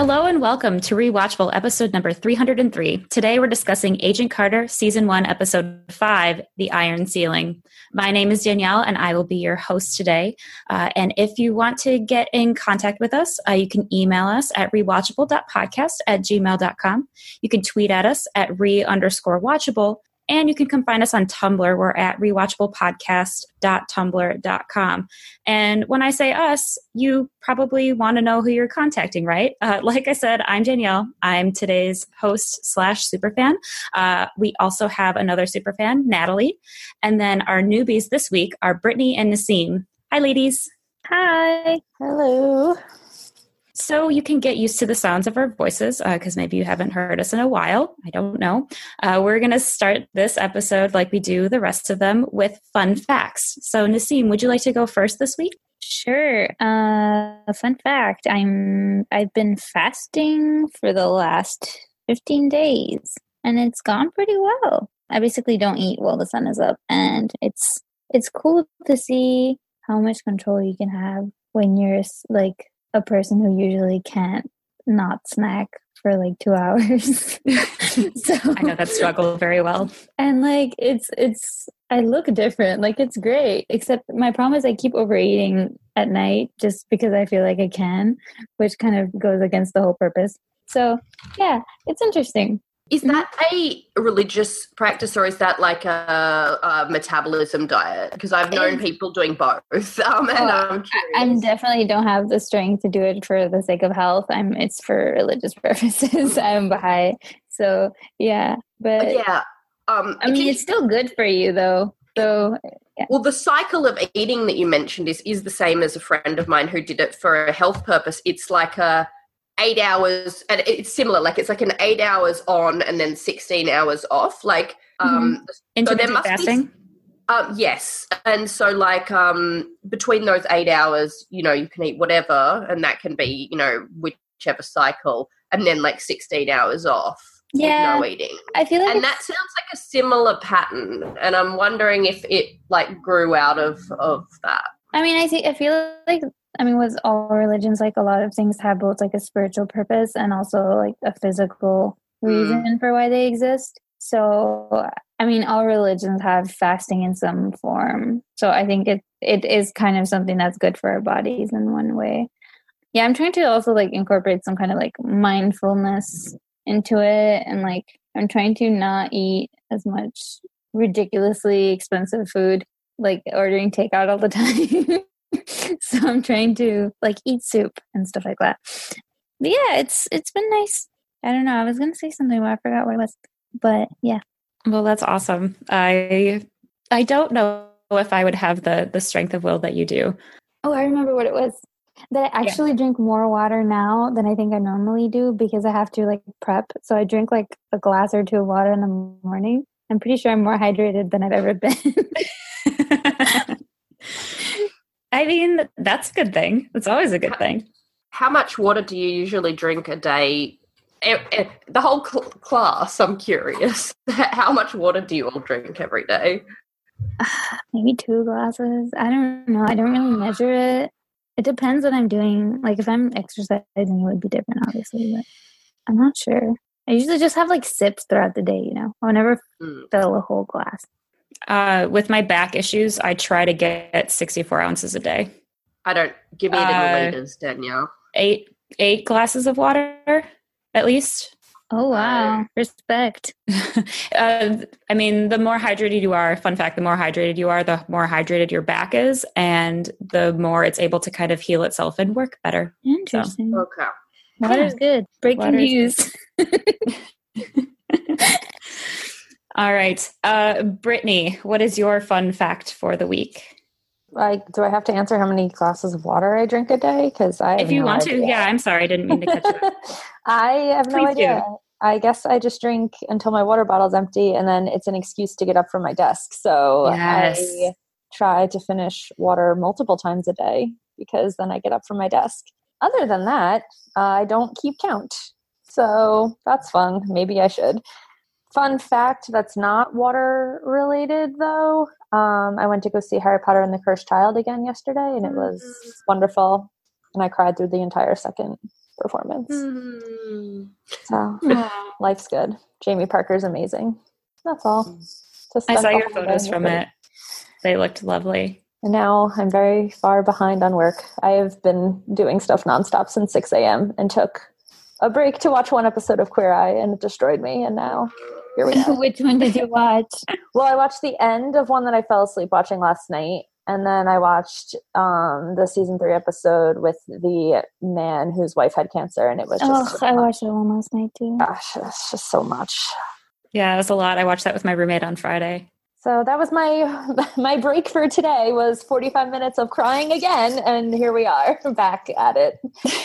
Hello and welcome to Rewatchable episode number 303. Today we're discussing Agent Carter Season 1, Episode 5, The Iron Ceiling. My name is Danielle and I will be your host today. And if you want to get in contact with us, you can email us at rewatchable.podcast@gmail.com. You can tweet at us at re_watchable. And you can come find us on Tumblr. We're at rewatchablepodcast.tumblr.com. And when I say us, you probably want to know who you're contacting, right? Like I said, I'm Danielle. I'm today's host / superfan. We also have another superfan, Natalie. And then our newbies this week are Brittany and Nassim. Hi, ladies. Hi. Hello. So you can get used to the sounds of our voices because maybe you haven't heard us in a while. I don't know. We're going to start this episode like we do the rest of them with fun facts. So Nassim, would you like to go first this week? Sure. Fun fact, I've been fasting for the last 15 days and it's gone pretty well. I basically don't eat while the sun is up, and it's cool to see how much control you can have when you're like a person who usually can't not snack for like 2 hours. So I know that struggle very well. And like I look different. Like it's great. Except my problem is I keep overeating at night just because I feel like I can, which kind of goes against the whole purpose. So yeah, it's interesting. Is that a religious practice or is that like a metabolism diet? Because I've known people doing both. And I'm curious. I definitely don't have the strength to do it for the sake of health. It's for religious purposes. I'm Baha'i. So yeah. But yeah. I mean, it's still good for you though. So yeah. Well, the cycle of eating that you mentioned is the same as a friend of mine who did it for a health purpose. It's like 8 hours, and it's similar. Like it's like an 8 hours on and then 16 hours off. Like intermittent fasting. Yes, and so like between those 8 hours, you can eat whatever, and that can be whichever cycle, and then like 16 hours off. Yeah, with no eating. I feel like, and that sounds like a similar pattern, and I'm wondering if it like grew out of that. I mean, I feel like. With all religions, like a lot of things have both like a spiritual purpose and also like a physical reason for why they exist. So, all religions have fasting in some form. So I think it is kind of something that's good for our bodies in one way. Yeah, I'm trying to also like incorporate some kind of like mindfulness into it. And like, I'm trying to not eat as much ridiculously expensive food, like ordering takeout all the time. So I'm trying to like eat soup and stuff like that. But yeah, it's been nice. I don't know. I was gonna say something, but I forgot what it was. But yeah. Well, that's awesome. I don't know if I would have the strength of will that you do. Oh, I remember what it was. That I actually drink more water now than I think I normally do because I have to like prep. So I drink like a glass or two of water in the morning. I'm pretty sure I'm more hydrated than I've ever been. That's a good thing. It's always a good thing. How much water do you usually drink a day? The whole class, I'm curious. How much water do you all drink every day? Maybe 2 glasses. I don't know. I don't really measure it. It depends what I'm doing. Like if I'm exercising, it would be different, obviously. But I'm not sure. I usually just have like sips throughout the day, I'll never fill a whole glass. With my back issues, I try to get 64 ounces a day. I don't give me the liters, Danielle. 8 glasses of water, at least. Oh, wow. Respect. The more hydrated you are, fun fact, the more hydrated you are, the more hydrated your back is, and the more it's able to kind of heal itself and work better. Interesting. So. Okay. Water's good. Breaking news. All right. Brittany, what is your fun fact for the week? Do I have to answer how many glasses of water I drink a day? Because if you want to, yeah. I'm sorry, I didn't mean to catch you up. I have no idea. Do. I guess I just drink until my water bottle's empty, and then it's an excuse to get up from my desk. So yes. I try to finish water multiple times a day because then I get up from my desk. Other than that, I don't keep count. So that's fun. Maybe I should. Fun fact that's not water related though. I went to go see Harry Potter and the Cursed Child again yesterday, and it was wonderful. And I cried through the entire second performance. Mm. So life's good. Jamie Parker's amazing. That's all. I saw your photos from it. They looked lovely. And now I'm very far behind on work. I have been doing stuff nonstop since 6 a.m. and took a break to watch one episode of Queer Eye, and it destroyed me. And now here we are. Which one did you watch? Well, I watched the end of one that I fell asleep watching last night. And then I watched the season 3 episode with the man whose wife had cancer. And it was just... I watched that one last night too. Gosh, it's just so much. Yeah, it was a lot. I watched that with my roommate on Friday. So that was my break for today, was 45 minutes of crying again, and here we are back at it.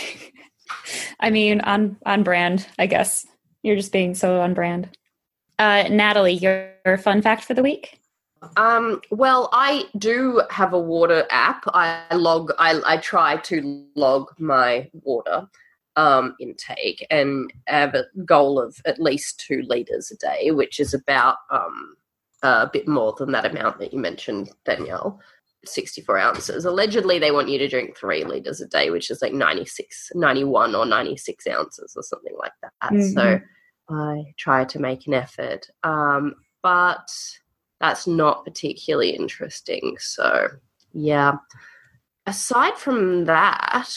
I mean, on brand, I guess. You're just being so on brand. Natalie, your fun fact for the week? Well, I do have a water app. I try to log my water intake, and have a goal of at least 2 liters a day, which is about a bit more than that amount that you mentioned, Danielle, 64 ounces. Allegedly, they want you to drink 3 liters a day, which is like 91 or 96 ounces or something like that. Mm-hmm. So I try to make an effort. But that's not particularly interesting. So, yeah. Aside from that,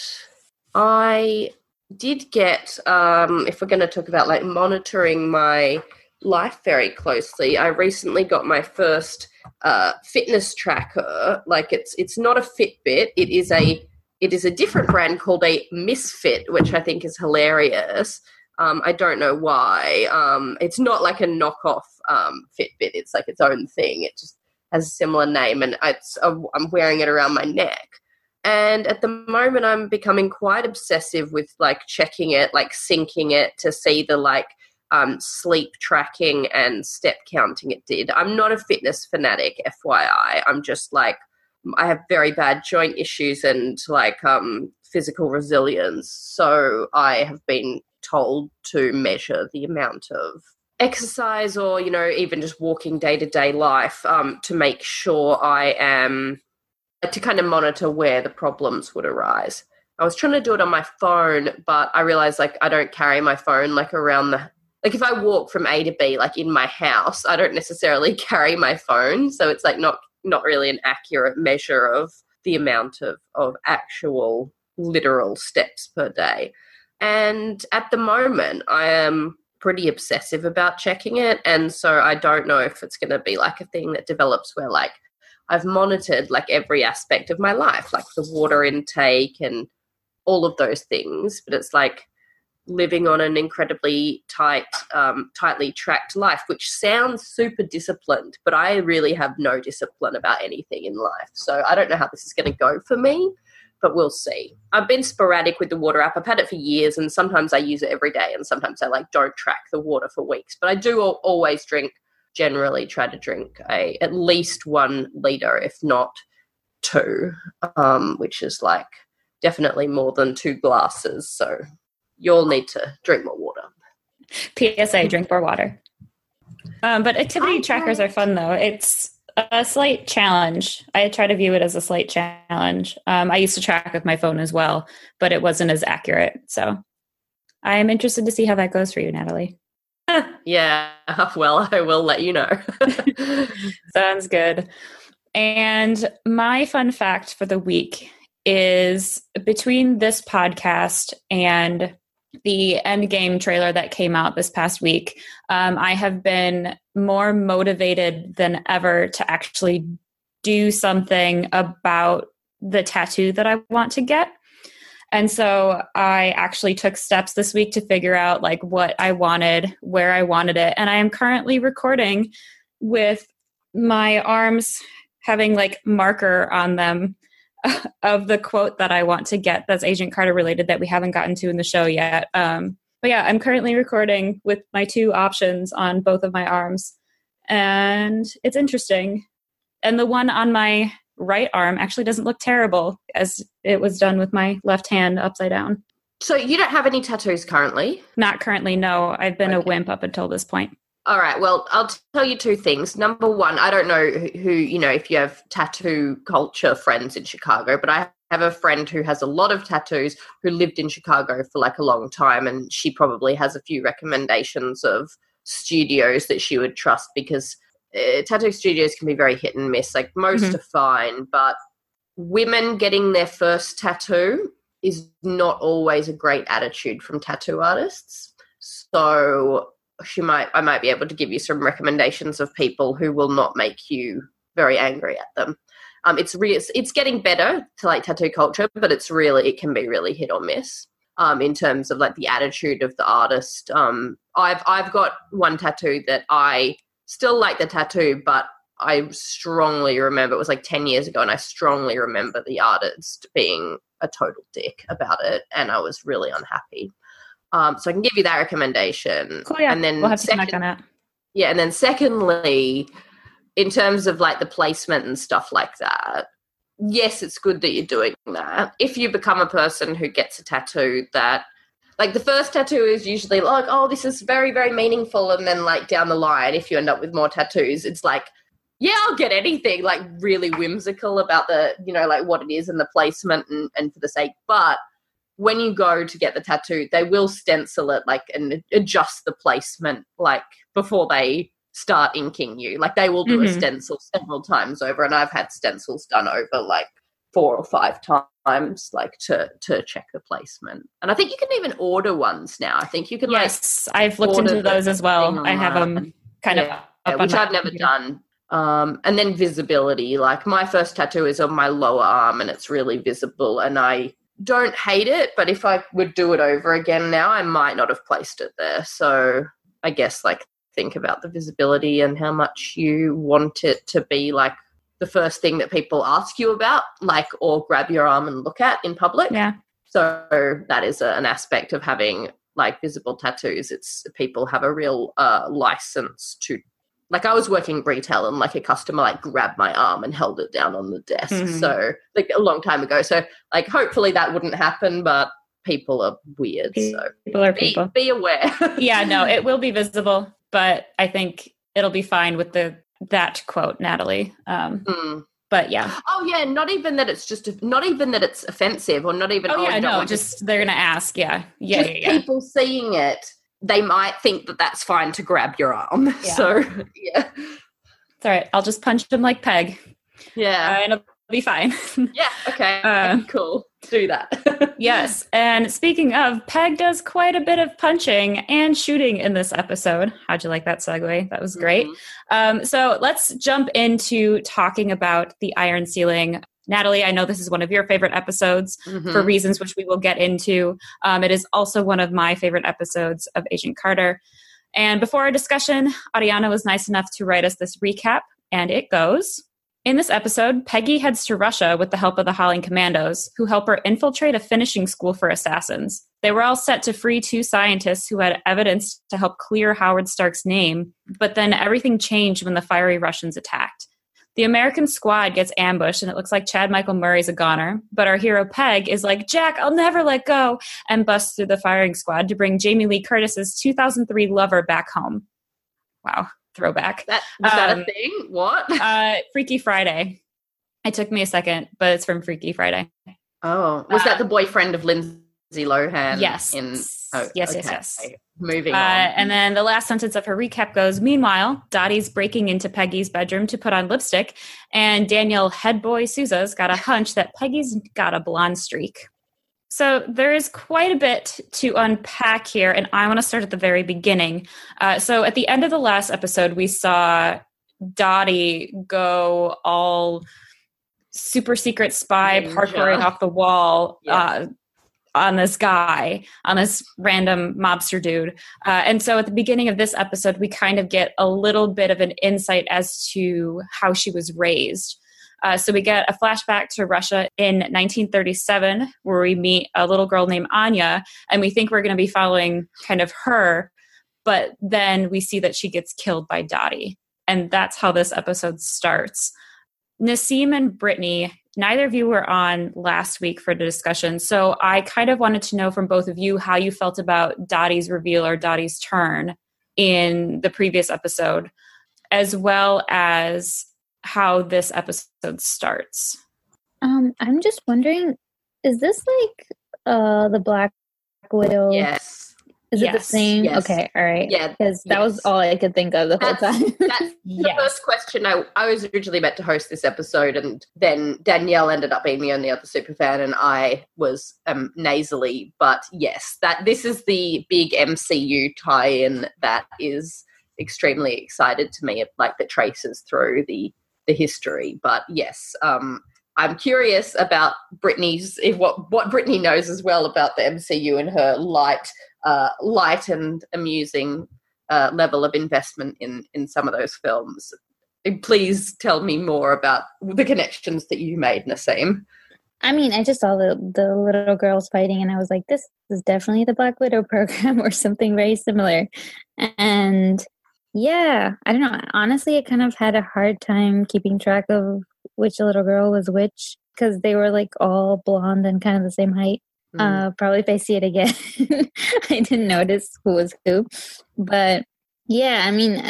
I did get, if we're going to talk about like monitoring my life very closely, I recently got my first fitness tracker. Like it's not a Fitbit. It is a different brand called a Misfit, which I think is hilarious. I don't know why. It's not like a knockoff Fitbit. It's like its own thing. It just has a similar name, and I'm wearing it around my neck. And at the moment, I'm becoming quite obsessive with like checking it, like syncing it to see the like sleep tracking and step counting it did. I'm not a fitness fanatic, FYI. I'm just like, I have very bad joint issues and like physical resilience. So I have been told to measure the amount of exercise or, you know, even just walking day-to-day life to make sure I am, to kind of monitor where the problems would arise. I was trying to do it on my phone, but I realized like I don't carry my phone like around like if I walk from A to B, like in my house, I don't necessarily carry my phone. So it's like not really an accurate measure of the amount of actual literal steps per day. And at the moment, I am pretty obsessive about checking it. And so I don't know if it's going to be like a thing that develops where like I've monitored like every aspect of my life, like the water intake and all of those things. But it's like living on an incredibly tightly tracked life, which sounds super disciplined, but I really have no discipline about anything in life. So I don't know how this is going to go for me, but we'll see. I've been sporadic with the water app. I've had it for years, and sometimes I use it every day, and sometimes I like don't track the water for weeks. But I do always generally try to drink at least 1 liter, if not 2, which is like definitely more than 2 glasses. So you'll need to drink more water. PSA, drink more water. But activity trackers are fun, though. It's a slight challenge. I try to view it as a slight challenge. I used to track with my phone as well, but it wasn't as accurate. So I'm interested to see how that goes for you, Natalie. Yeah, well, I will let you know. Sounds good. And my fun fact for the week is between this podcast and the Endgame trailer that came out this past week, I have been more motivated than ever to actually do something about the tattoo that I want to get. And so I actually took steps this week to figure out like what I wanted, where I wanted it. And I am currently recording with my arms having like marker on them of the quote that I want to get that's Agent Carter related that we haven't gotten to in the show yet. But yeah, I'm currently recording with my 2 options on both of my arms, and it's interesting. And the one on my right arm actually doesn't look terrible as it was done with my left hand upside down. So you don't have any tattoos currently? Not currently, no. I've been a wimp up until this point. All right. Well, I'll tell you 2 things. Number one, I don't know who, you know, if you have tattoo culture friends in Chicago, but I have a friend who has a lot of tattoos who lived in Chicago for like a long time, and she probably has a few recommendations of studios that she would trust, because tattoo studios can be very hit and miss. Like most are fine, but women getting their first tattoo is not always a great attitude from tattoo artists. So I might be able to give you some recommendations of people who will not make you very angry at them. It's getting better to like tattoo culture, but it can be really hit or miss in terms of like the attitude of the artist. I've got one tattoo that I still like the tattoo, but I strongly remember, it was like 10 years ago, and I strongly remember the artist being a total dick about it, and I was really unhappy. So I can give you that recommendation. Cool, yeah. And then we'll have to connect on that. Yeah, and then secondly, in terms of like the placement and stuff like that, yes, it's good that you're doing that. If you become a person who gets a tattoo that, like the first tattoo is usually like, oh, this is very, very meaningful. And then like down the line, if you end up with more tattoos, it's like, yeah, I'll get anything, like really whimsical about the, you know, like what it is and the placement and for the sake. But when you go to get the tattoo, they will stencil it like and adjust the placement like before they start inking you. Like they will do a stencil several times over, and I've had stencils done over like 4 or 5 times, like to check the placement. And I think you can even order ones now. I think you can I've looked into those as well. I have them kind of up which on I've never done. And then visibility, like my first tattoo is on my lower arm and it's really visible, and I don't hate it, but if I would do it over again now, I might not have placed it there. So I guess like think about the visibility and how much you want it to be like the first thing that people ask you about, like, or grab your arm and look at in public. Yeah. So that is an aspect of having like visible tattoos. It's people have a real license to, like I was working retail and like a customer like grabbed my arm and held it down on the desk. So like a long time ago. So like hopefully that wouldn't happen, but people are weird. So people are people. Be aware. Yeah, no, it will be visible, but I think it'll be fine with that quote, Natalie. But yeah. Oh yeah, not even that it's offensive, or not even. Oh yeah, no, just they're gonna ask. Yeah. People seeing it, they might think that that's fine to grab your arm. Yeah. So yeah, it's all right. I'll just punch them like Peg. Yeah, and it'll be fine. Yeah. Okay. Cool. Do that. Yes. And speaking of, Peg does quite a bit of punching and shooting in this episode. How'd you like that segue? That was great. So let's jump into talking about the iron ceiling. Natalie, I know this is one of your favorite episodes for reasons which we will get into. It is also one of my favorite episodes of Agent Carter. And before our discussion, Ariana was nice enough to write us this recap, and it goes: in this episode, Peggy heads to Russia with the help of the Holling Commandos, who help her infiltrate a finishing school for assassins. They were all set to free 2 scientists who had evidence to help clear Howard Stark's name, but then everything changed when the fiery Russians attacked. The American squad gets ambushed, and it looks like Chad Michael Murray's a goner, but our hero Peg is like, Jack, I'll never let go, and busts through the firing squad to bring Jamie Lee Curtis's 2003 lover back home. Wow. Throwback. Was that a thing? What? Freaky Friday. It took me a second, but it's from Freaky Friday. Oh, was that the boyfriend of Lindsay Lohan? Yes. Yes. Moving on. And then the last sentence of her recap goes: meanwhile, Dottie's breaking into Peggy's bedroom to put on lipstick, and Daniel Headboy Sousa's got a hunch that Peggy's got a blonde streak. So there is quite a bit to unpack here, and I want to start at the very beginning. So at the end of the last episode, we saw Dottie go all super secret spy parkouring off the wall on this guy, on this random mobster dude. And so at the beginning of this episode, we kind of get a little bit of an insight as to how she was raised. So we get a flashback to Russia in 1937, where we meet a little girl named Anya, and we think we're going to be following kind of her, but then we see that she gets killed by Dottie. And that's how this episode starts. Nassim and Brittany, neither of you were on last week for the discussion, so I kind of wanted to know from both of you how you felt about Dottie's reveal or Dottie's turn in the previous episode, as well as how this episode starts. I'm just wondering, is this like the Black Widow? Yes. Is it the Yes. same? Yes. Okay, all right. Yeah. Because that was all I could think of the whole time. That's Yes. the first question. I was originally meant to host this episode, and then Danielle ended up being the only other superfan, and I was nasally. But yes, this is the big MCU tie-in that is extremely excited to me, like that traces through the history. But yes, I'm curious about Brittany's what Brittany knows as well about the MCU and her light and amusing level of investment in some of those films. Please tell me more about the connections that you made, Naseem. I mean, I just saw the little girls fighting, and I was like, this is definitely the Black Widow program or something very similar. And yeah, I don't know. Honestly, I kind of had a hard time keeping track of which little girl was which because they were like all blonde and kind of the same height. Probably if I see it again, I didn't notice who was who. But yeah, I mean,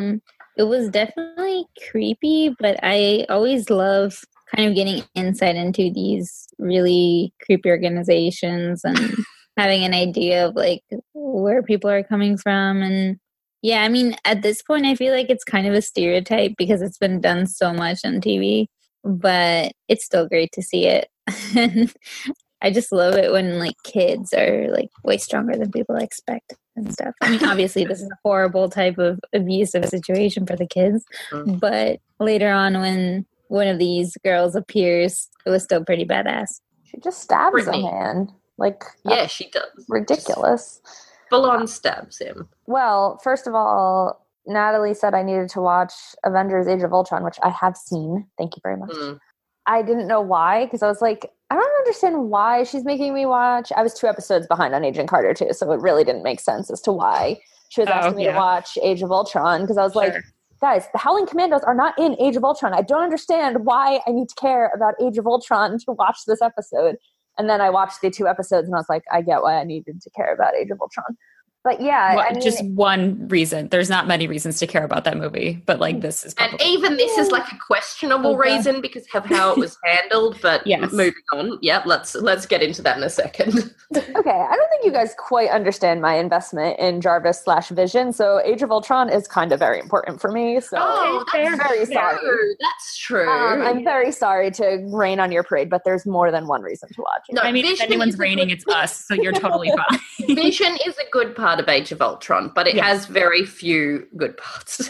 it was definitely creepy, but I always love kind of getting insight into these really creepy organizations and having an idea of like where people are coming from. And yeah, I mean, at this point, I feel like it's kind of a stereotype because it's been done so much on TV, but it's still great to see it. And I just love it when like kids are like way stronger than people expect and stuff. I mean, obviously this is a horrible type of abusive situation for the kids, but later on when one of these girls appears, it was still pretty badass. She just stabs Brittany. a man. Like, Yeah, she does. ridiculous. Full on stabs him. Well, first of all, Natalie said I needed to watch Avengers Age of Ultron, which I have seen. Thank you very much. I didn't know why, because I was like, I don't understand why she's making me watch. I was 2 episodes behind on Agent Carter, too, so it really didn't make sense as to why she was asking me to watch Age of Ultron, because I was like, guys, the Howling Commandos are not in Age of Ultron. I don't understand why I need to care about Age of Ultron to watch this episode. And then I watched the 2 episodes, and I was like, I get why I needed to care about Age of Ultron. But yeah, well, I mean, just one reason. There's not many reasons to care about that movie, but like this is and even this is like a questionable reason because of how it was handled. But moving on, let's get into that in a second. Okay, I don't think you guys quite understand my investment in Jarvis/Vision. So Age of Ultron is kind of very important for me. So I'm very sorry. That's true. I'm very sorry to rain on your parade, but there's more than one reason to watch it. No, I mean, if anyone's raining, it's us. So you're totally fine. Vision is a good part of Age of Ultron, but it has very few good parts.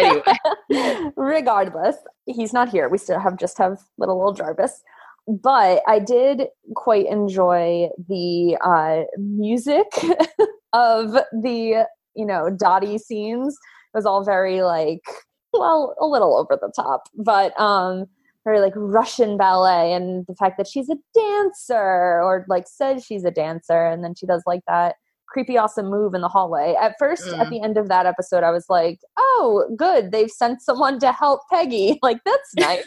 Anyway. Regardless, he's not here. We still just have little Jarvis. But I did quite enjoy the music of the, Dottie scenes. It was all very like, well, a little over the top, but very like Russian ballet, and the fact that she's a dancer or like says she's a dancer, and then she does like that creepy awesome move in the hallway. At first, at the end of that episode, I was like, oh, good, they've sent someone to help Peggy. Like, that's nice.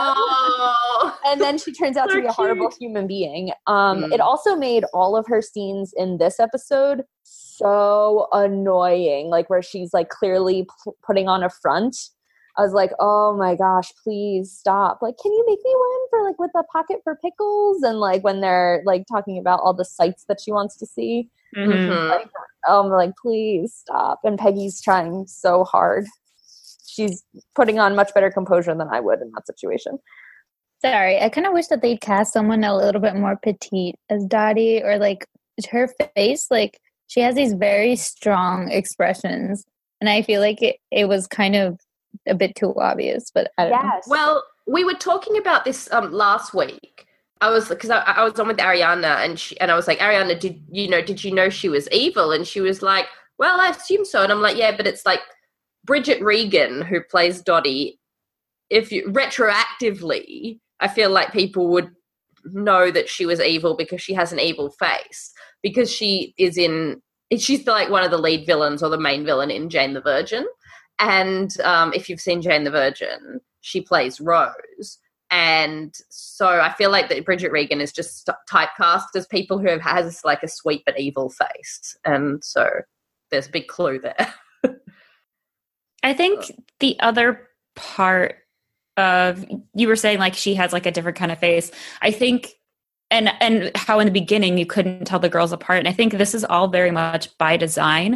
And then she turns out to be a horrible human being. It also made all of her scenes in this episode so annoying, like where she's like clearly putting on a front. I was like, oh my gosh, please stop. Like, can you make me one for like with a pocket for pickles? And like when they're like talking about all the sights that she wants to see. Like, I'm like, please stop. And Peggy's trying so hard. She's putting on much better composure than I would in that situation. Sorry, I kind of wish that they'd cast someone a little bit more petite as Dottie, or like her face, like she has these very strong expressions, and I feel like it was kind of a bit too obvious, but I don't know. Well, we were talking about this last week. I was on with Ariana, and I was like, Ariana, did you know she was evil? And she was like, well, I assume so. And I'm like, yeah, but it's like Bridget Regan, who plays Dottie. If you retroactively, I feel like people would know that she was evil because she has an evil face, because she's like one of the lead villains or the main villain in Jane the Virgin. And if you've seen Jane the Virgin, she plays Rose. And so I feel like that Bridget Regan is just typecast as people who has like a sweet but evil face. And so there's a big clue there. I think the other part of, you were saying like she has like a different kind of face. I think, and how in the beginning you couldn't tell the girls apart. And I think this is all very much by design,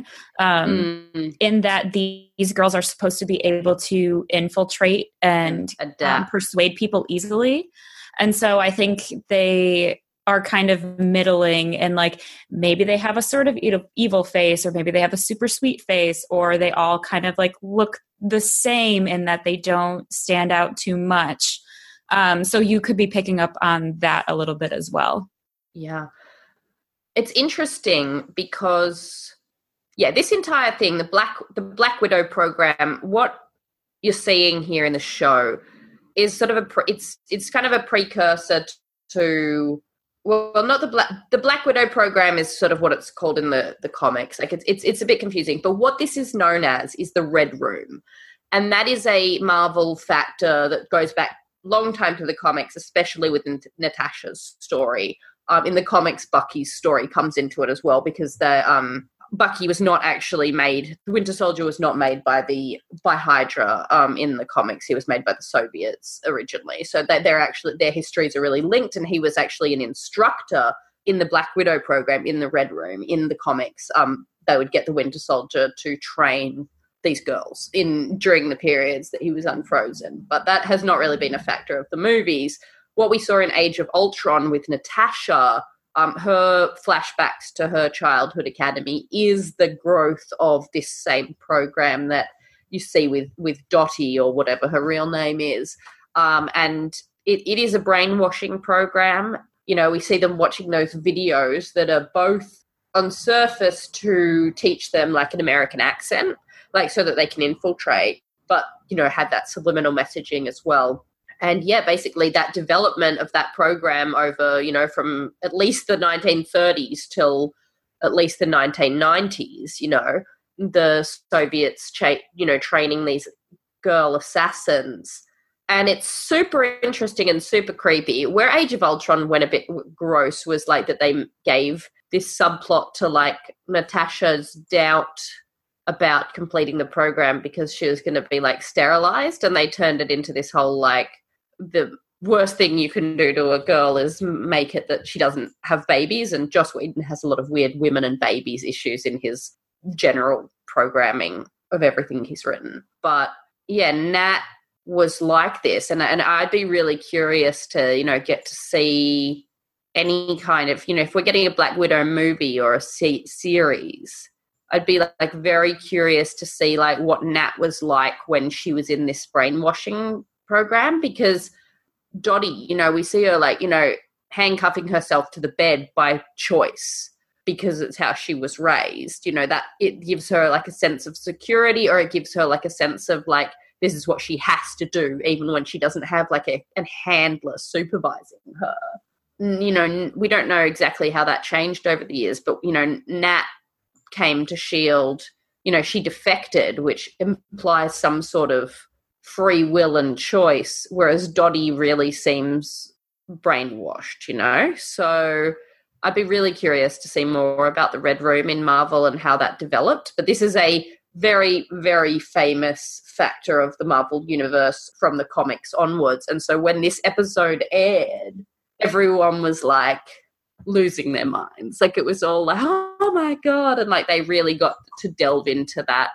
in that these girls are supposed to be able to infiltrate and persuade people easily. And so I think they are kind of middling, and like maybe they have a sort of evil face, or maybe they have a super sweet face, or they all kind of like look the same in that they don't stand out too much. So you could be picking up on that a little bit as well. Yeah. It's interesting because, this entire thing, the Black Widow program, what you're seeing here in the show is sort of it's kind of a precursor to, well, not the Black Widow program is sort of what it's called in the comics. Like it's a bit confusing, but what this is known as is the Red Room. And that is a Marvel factor that goes back long time to the comics, especially with Natasha's story. In the comics, Bucky's story comes into it as well, because Bucky was not actually made. The Winter Soldier was not made by Hydra in the comics. He was made by the Soviets originally. So their histories are really linked, and he was actually an instructor in the Black Widow program in the Red Room in the comics. They would get the Winter Soldier to train these girls during the periods that he was unfrozen. But that has not really been a factor of the movies. What we saw in Age of Ultron with Natasha, her flashbacks to her childhood academy, is the growth of this same program that you see with Dottie, or whatever her real name is. And it is a brainwashing program. You know, we see them watching those videos that are both on surface to teach them like an American accent, like so that they can infiltrate, but, you know, had that subliminal messaging as well. And basically that development of that program over, you know, from at least the 1930s till at least the 1990s, you know, the Soviets, training these girl assassins. And it's super interesting and super creepy. Where Age of Ultron went a bit gross was like that they gave this subplot to like Natasha's doubt about completing the program because she was going to be like sterilized, and they turned it into this whole like the worst thing you can do to a girl is make it that she doesn't have babies. And Joss Whedon has a lot of weird women and babies issues in his general programming of everything he's written. But Nat was like this, and I'd be really curious to, you know, get to see any kind of, you know, if we're getting a Black Widow movie or a series, I'd be like very curious to see like what Nat was like when she was in this brainwashing program, because Dottie, you know, we see her like, you know, handcuffing herself to the bed by choice because it's how she was raised, you know, that it gives her like a sense of security, or it gives her like a sense of like, this is what she has to do, even when she doesn't have like a handler supervising her. You know, we don't know exactly how that changed over the years, but, you know, Nat came to S.H.I.E.L.D., you know, she defected, which implies some sort of free will and choice, whereas Dottie really seems brainwashed, you know? So I'd be really curious to see more about the Red Room in Marvel and how that developed. But this is a very, very famous factor of the Marvel universe from the comics onwards. And so when this episode aired, everyone was like losing their minds. Like it was all like, oh my God. And like they really got to delve into that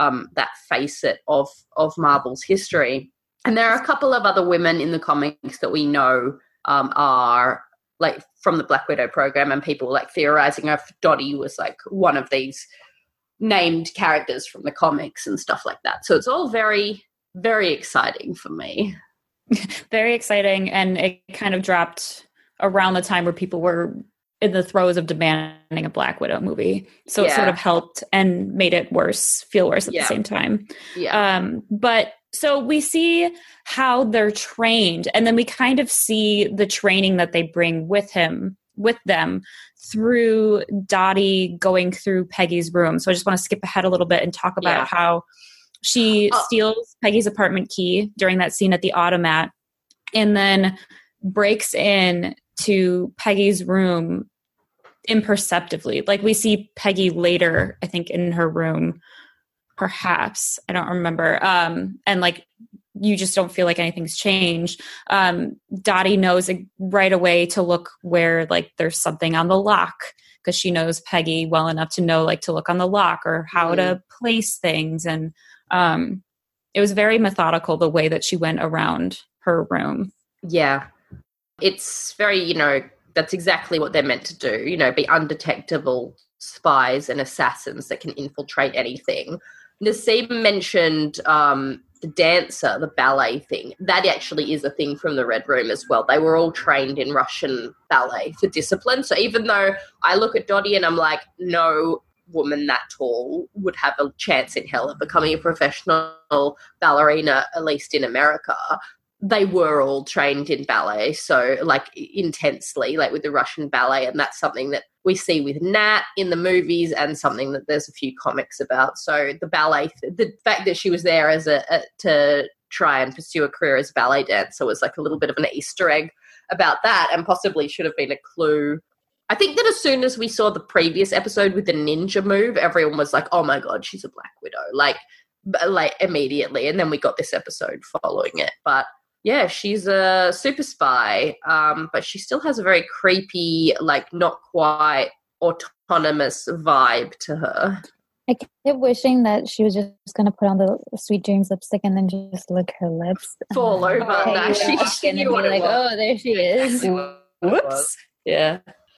facet of Marvel's history. And there are a couple of other women in the comics that we know are like from the Black Widow program, and people like theorizing if Dottie was like one of these named characters from the comics and stuff like that. So it's all very, very exciting for me. Very exciting. And it kind of dropped around the time where people were in the throes of demanding a Black Widow movie. So it sort of helped and made it feel worse at the same time. Yeah. But so we see how they're trained, and then we kind of see the training that they bring with them through Dottie going through Peggy's room. So I just want to skip ahead a little bit and talk about how she steals Peggy's apartment key during that scene at the automat, and then breaks in to Peggy's room imperceptibly. Like we see Peggy later, I think, in her room, perhaps, I don't remember, and like you just don't feel like anything's changed. Dottie knows right away to look where like there's something on the lock, because she knows Peggy well enough to know like to look on the lock or how to place things. And it was very methodical the way that she went around her room. Yeah. It's very, that's exactly what they're meant to do, be undetectable spies and assassins that can infiltrate anything. Nassim mentioned the dancer, the ballet thing. That actually is a thing from the Red Room as well. They were all trained in Russian ballet for discipline. So even though I look at Dottie and I'm like, no woman that tall would have a chance in hell of becoming a professional ballerina, at least in America, they were all trained in ballet, so like intensely, like with the Russian ballet, and that's something that we see with Nat in the movies and something that there's a few comics about. So the ballet, the fact that she was there as to try and pursue a career as a ballet dancer was like a little bit of an Easter egg about that, and possibly should have been a clue. I think that as soon as we saw the previous episode with the ninja move, everyone was like, oh my God, she's a Black Widow, like immediately. And then we got this episode following it. But yeah, she's a super spy, but she still has a very creepy, like not quite autonomous vibe to her. I kept wishing that she was just going to put on the Sweet Dreams lipstick and then just lick her lips. Fall over. She knew what it was. Oh, there she is. Whoops. Yeah.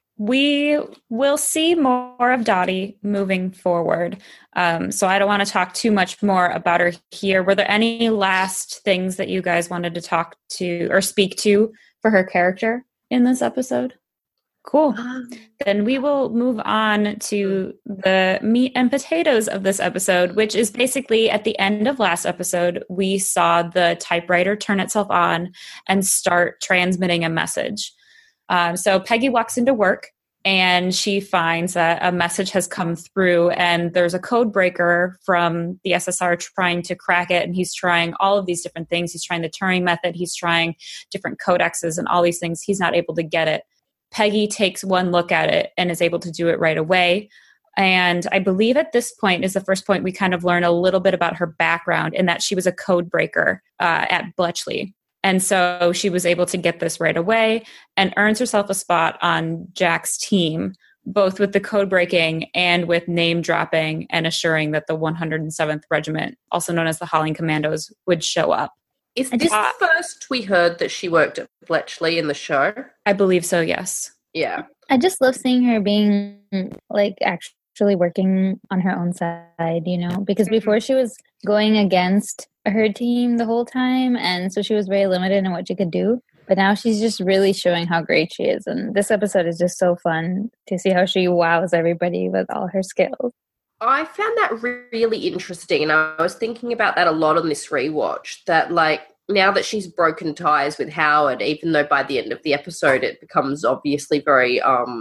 We will see more of Dottie moving forward. So I don't want to talk too much more about her here. Were there any last things that you guys wanted to talk to or speak to for her character in this episode? Cool. Then we will move on to the meat and potatoes of this episode, which is basically at the end of last episode, we saw the typewriter turn itself on and start transmitting a message. So Peggy walks into work and she finds that a message has come through and there's a code breaker from the SSR trying to crack it. And he's trying all of these different things. He's trying the Turing method. He's trying different codexes and all these things. He's not able to get it. Peggy takes one look at it and is able to do it right away. And I believe at this point is the first point we kind of learn a little bit about her background in that she was a code breaker at Bletchley. And so she was able to get this right away and earns herself a spot on Jack's team, both with the code breaking and with name dropping and assuring that the 107th Regiment, also known as the Holling Commandos, would show up. Is this the first we heard that she worked at Bletchley in the show? I believe so, yes. Yeah. I just love seeing her being like actually working on her own side, because before she was going against her team the whole time, and so she was very limited in what she could do, but now she's just really showing how great she is, and this episode is just so fun to see how she wows everybody with all her skills. I found that really interesting, and I was thinking about that a lot on this rewatch, that like now that she's broken ties with Howard, even though by the end of the episode it becomes obviously very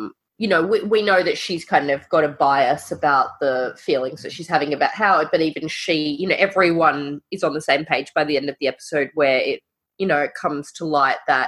we know that she's kind of got a bias about the feelings that she's having about Howard, but even she, everyone is on the same page by the end of the episode where it, it comes to light that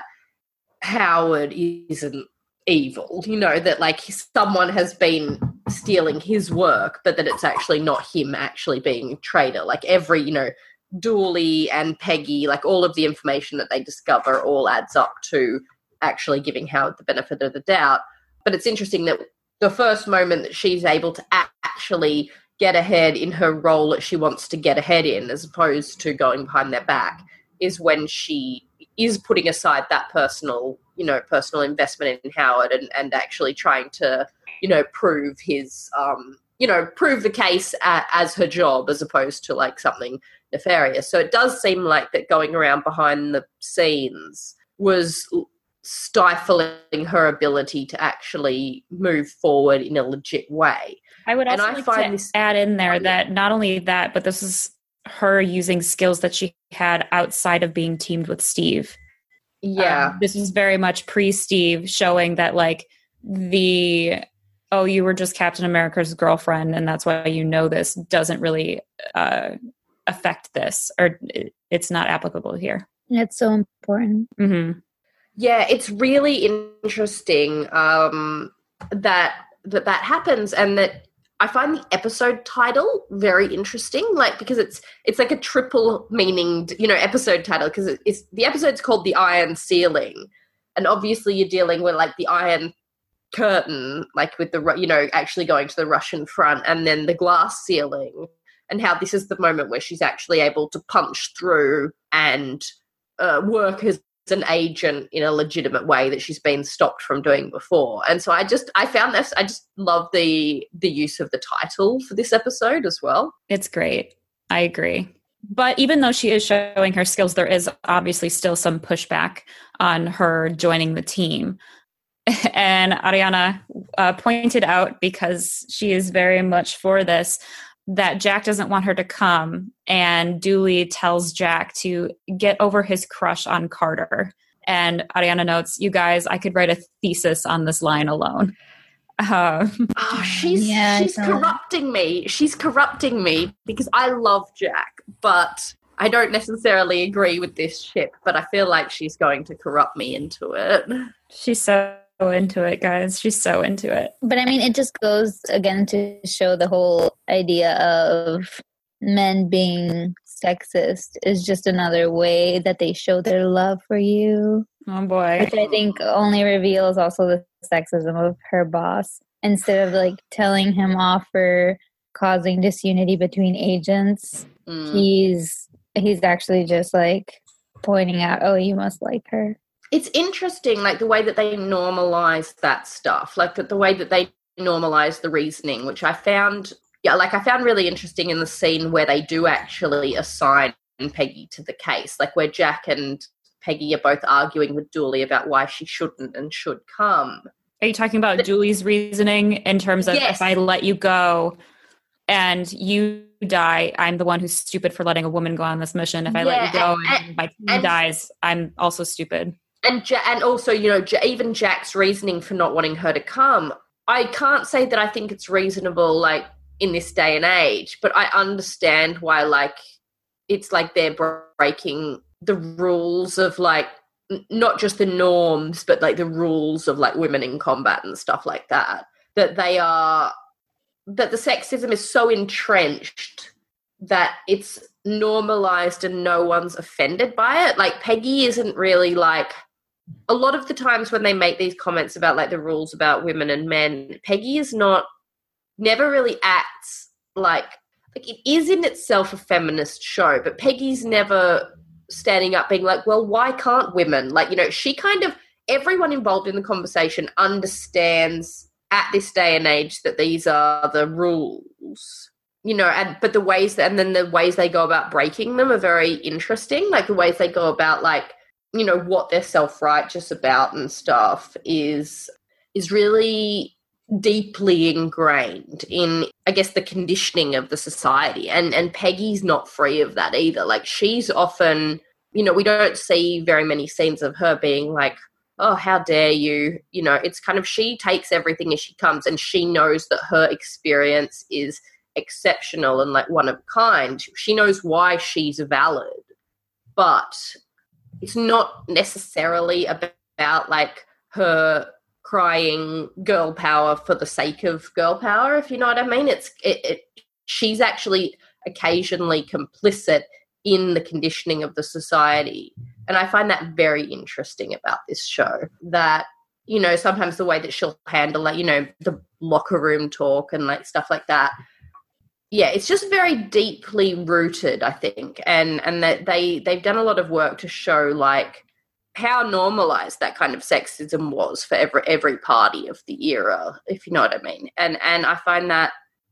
Howard isn't evil, that like someone has been stealing his work, but that it's actually not him actually being a traitor. Like every, Dooley and Peggy, like all of the information that they discover all adds up to actually giving Howard the benefit of the doubt. But it's interesting that the first moment that she's able to actually get ahead in her role that she wants to get ahead in, as opposed to going behind their back, is when she is putting aside that personal investment in Howard and actually trying to, prove his, prove the case as her job, as opposed to like something nefarious. So it does seem like that going around behind the scenes was stifling her ability to actually move forward in a legit way. I would also like to add in there that not only that, but this is her using skills that she had outside of being teamed with Steve. Yeah. This is very much pre-Steve, showing that like you were just Captain America's girlfriend and that's why this doesn't really affect this, or it's not applicable here. It's so important. Mm-hmm. Yeah, it's really interesting that happens, and that I find the episode title very interesting, like, because it's like a triple meaninged, episode title, because it's the episode's called The Iron Ceiling, and obviously you're dealing with like the Iron Curtain, like with the, actually going to the Russian front, and then the glass ceiling, and how this is the moment where she's actually able to punch through and work as an agent in a legitimate way that she's been stopped from doing before. And so I just love the use of the title for this episode as well. It's great. I agree. But even though she is showing her skills, there is obviously still some pushback on her joining the team. And Ariana pointed out, because she is very much for this, that Jack doesn't want her to come, and Dooley tells Jack to get over his crush on Carter. And Ariana notes, you guys, I could write a thesis on this line alone. She's corrupting me. She's corrupting me because I love Jack, but I don't necessarily agree with this ship, but I feel like she's going to corrupt me into it. She's so into it, guys. She's so into it. But I mean, it just goes again to show the whole idea of men being sexist is just another way that they show their love for you. Oh boy. Which I think only reveals also the sexism of her boss. Instead of like telling him off for causing disunity between agents, he's actually just like pointing out, oh, you must like her. It's interesting, like, the way that they normalize that stuff, like the way that they normalize the reasoning, which I found really interesting in the scene where they do actually assign Peggy to the case, like where Jack and Peggy are both arguing with Dooley about why she shouldn't and should come. Are you talking about Dooley's reasoning in terms of, yes, if I let you go and you die, I'm the one who's stupid for letting a woman go on this mission. If I let you go and my team dies, I'm also stupid. And also, even Jack's reasoning for not wanting her to come, I can't say that I think it's reasonable, like, in this day and age, but I understand why, like, it's like they're breaking the rules of, like, not just the norms, but, like, the rules of, like, women in combat and stuff like that, that the sexism is so entrenched that it's normalized and no one's offended by it. Like, Peggy isn't really, like, a lot of the times when they make these comments about, like, the rules about women and men, Peggy is never really acts like it is in itself a feminist show, but Peggy's never standing up being like, well, why can't women? Like, she kind of, everyone involved in the conversation understands at this day and age that these are the rules, but the ways they go about breaking them are very interesting. Like, the ways they go about, like, what they're self-righteous about and stuff is really deeply ingrained in, I guess, the conditioning of the society. And Peggy's not free of that either. Like, she's often, we don't see very many scenes of her being like, oh, how dare you? It's kind of, she takes everything as she comes, and she knows that her experience is exceptional and, like, one of a kind. She knows why she's valid, but it's not necessarily about, like, her crying girl power for the sake of girl power, if you know what I mean. She's actually occasionally complicit in the conditioning of the society. And I find that very interesting about this show, that, sometimes the way that she'll handle, like, the locker room talk and, like, stuff like that. Yeah, it's just very deeply rooted, I think, and that they've done a lot of work to show, like, how normalized that kind of sexism was for every party of the era, if you know what I mean. And I find that,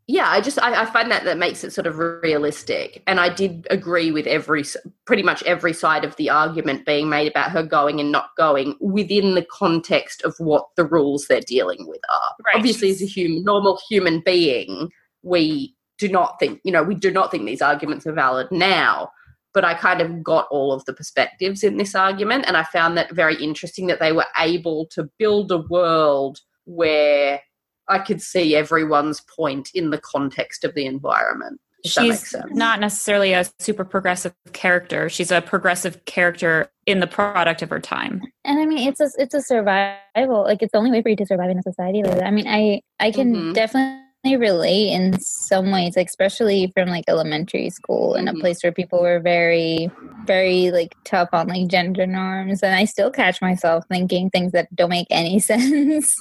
I find that makes it sort of realistic. And I did agree with pretty much every side of the argument being made about her going and not going within the context of what the rules they're dealing with are. Right. Obviously, as a normal human being, we do not think these arguments are valid now. But I kind of got all of the perspectives in this argument, and I found that very interesting that they were able to build a world where I could see everyone's point in the context of the environment. She's not necessarily a super progressive character. She's a progressive character in the product of her time. And I mean, it's a survival. Like, it's the only way for you to survive in a society like that. I mean, I can definitely relate in some ways, like, especially from like elementary school in a place where people were very, very like tough on like gender norms. And I still catch myself thinking things that don't make any sense.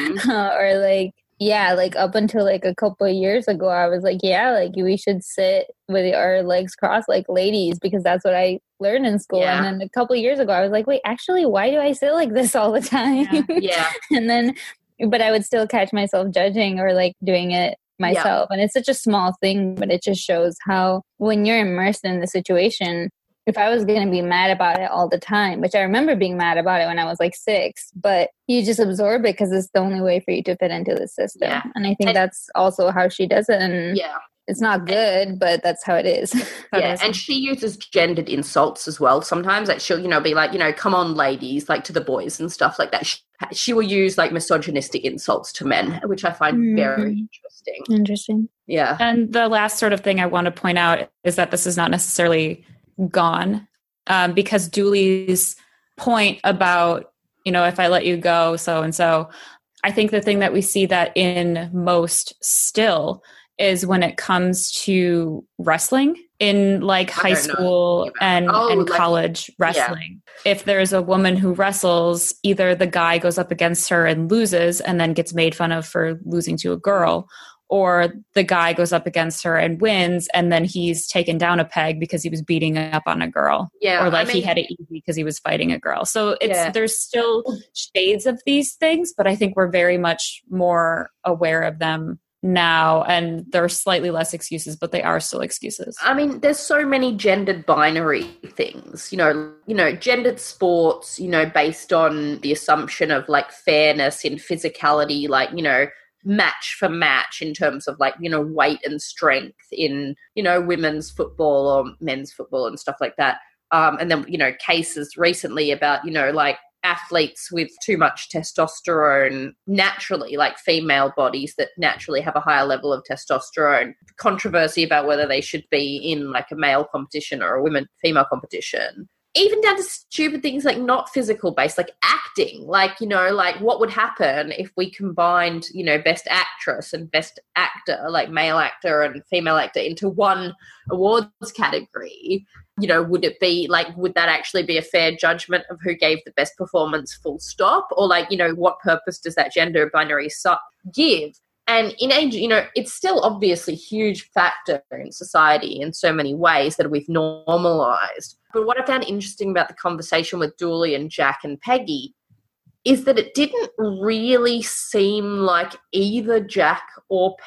Or like, yeah, like up until like a couple of years ago, I was like, yeah, like we should sit with our legs crossed like ladies because that's what I learned in school. Yeah. And then a couple of years ago, I was like, wait, actually, why do I sit like this all the time? Yeah. And then, but I would still catch myself judging or like doing it myself. And it's such a small thing, but it just shows how when you're immersed in the situation, if I was going to be mad about it all the time, which I remember being mad about it when I was like 6, but you just absorb it because it's the only way for you to fit into the system. Yeah. And I think that's also how she does it. And yeah. it's not good, but that's how it is. Yeah, and she uses gendered insults as well. Sometimes like she'll, be like, come on, ladies, like to the boys and stuff like that. She will use like misogynistic insults to men, which I find very interesting. Interesting. Yeah. And the last sort of thing I want to point out is that this is not necessarily gone because Dooley's point about, if I let you go, so and so, I think the thing that we see that in most still is when it comes to wrestling in like high school and college wrestling. Yeah. If there's a woman who wrestles, either the guy goes up against her and loses and then gets made fun of for losing to a girl, or the guy goes up against her and wins and then he's taken down a peg because he was beating up on a girl. Yeah, or like he had it easy because he was fighting a girl. So there's still shades of these things, but I think we're very much more aware of them now, and there are slightly less excuses, but they are still excuses. I mean, there's so many gendered binary things, gendered sports, based on the assumption of like fairness in physicality, like, match for match in terms of like, weight and strength in, women's football or men's football and stuff like that. And then, cases recently about, like athletes with too much testosterone naturally, like female bodies that naturally have a higher level of testosterone, controversy about whether they should be in like a male competition or a female competition, even down to stupid things like not physical based, like acting, like, like what would happen if we combined, best actress and best actor, like male actor and female actor into one awards category. Would it be like, would that actually be a fair judgment of who gave the best performance full stop? Or like, what purpose does that gender binary give? And in age, it's still obviously a huge factor in society in so many ways that we've normalized. But what I found interesting about the conversation with Dooley and Jack and Peggy is that it didn't really seem like either Jack or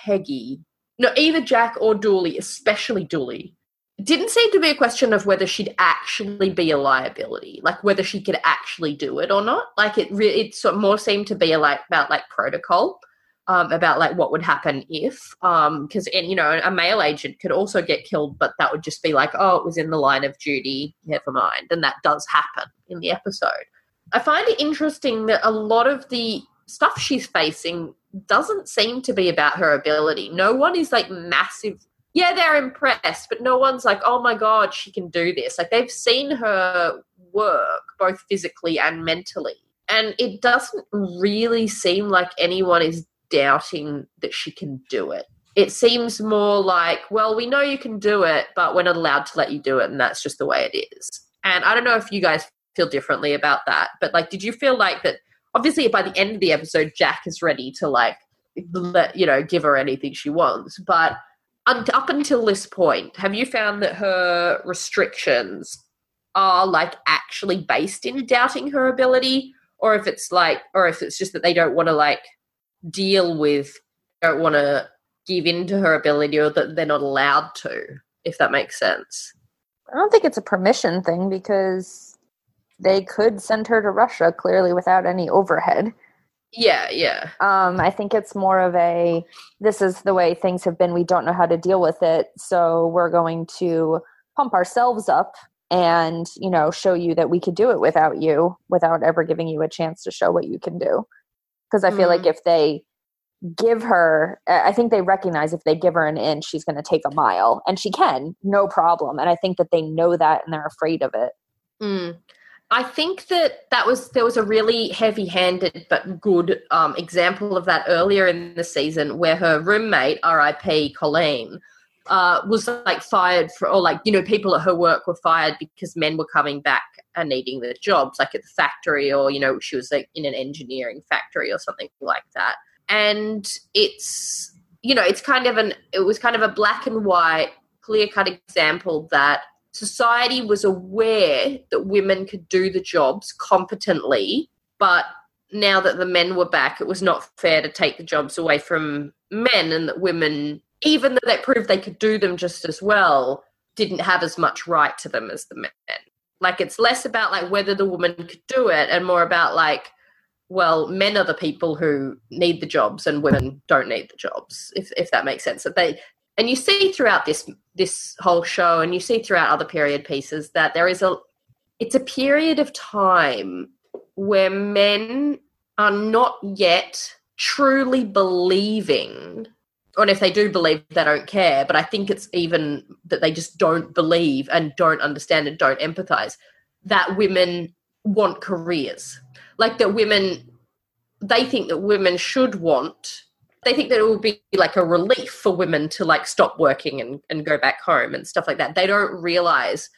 Dooley, especially Dooley, it didn't seem to be a question of whether she'd actually be a liability, like whether she could actually do it or not. Like it sort of more seemed to be about like protocol. About like what would happen if, because a male agent could also get killed, but that would just be like, oh, it was in the line of duty, never mind. And that does happen in the episode. I find it interesting that a lot of the stuff she's facing doesn't seem to be about her ability. No one is like massive. Yeah, they're impressed, but no one's like, oh my God, she can do this. Like they've seen her work both physically and mentally. And it doesn't really seem like anyone is doubting that she can do it. It seems more like, well, we know you can do it, but we're not allowed to let you do it, and that's just the way it is. And I don't know if you guys feel differently about that, but like, did you feel like that? Obviously, by the end of the episode, Jack is ready to like give her anything she wants. But up until this point, have you found that her restrictions are like actually based in doubting her ability, or if it's just that they don't want to like don't want to give in to her ability, or that they're not allowed to, if that makes sense? I don't think it's a permission thing because they could send her to Russia clearly without any overhead. Yeah. I think it's more of this is the way things have been. We don't know how to deal with it. So we're going to pump ourselves up and, show you that we could do it without you, without ever giving you a chance to show what you can do. Because I feel like if they give her, I think they recognize if they give her an inch, she's going to take a mile. And she can, no problem. And I think that they know that and they're afraid of it. I think there was a really heavy-handed but good example of that earlier in the season where her roommate, R.I.P. Colleen, was like fired people at her work were fired because men were coming back and needing their jobs, like at the factory, or she was like in an engineering factory or something like that. And it's it was kind of a black and white, clear-cut example that society was aware that women could do the jobs competently, but now that the men were back, it was not fair to take the jobs away from men, and that women, even though they proved they could do them just as well, didn't have as much right to them as the men. Like, it's less about like whether the woman could do it and more about like, well, men are the people who need the jobs and women don't need the jobs, if that makes sense. And you see throughout this whole show, and you see throughout other period pieces, that it's a period of time where men are not yet truly believing, or if they do believe, they don't care, but I think it's even that they just don't believe and don't understand and don't empathize, that women want careers. Like, that they think that women should want, they think that it will be like a relief for women to like stop working and go back home and stuff like that. They don't realize,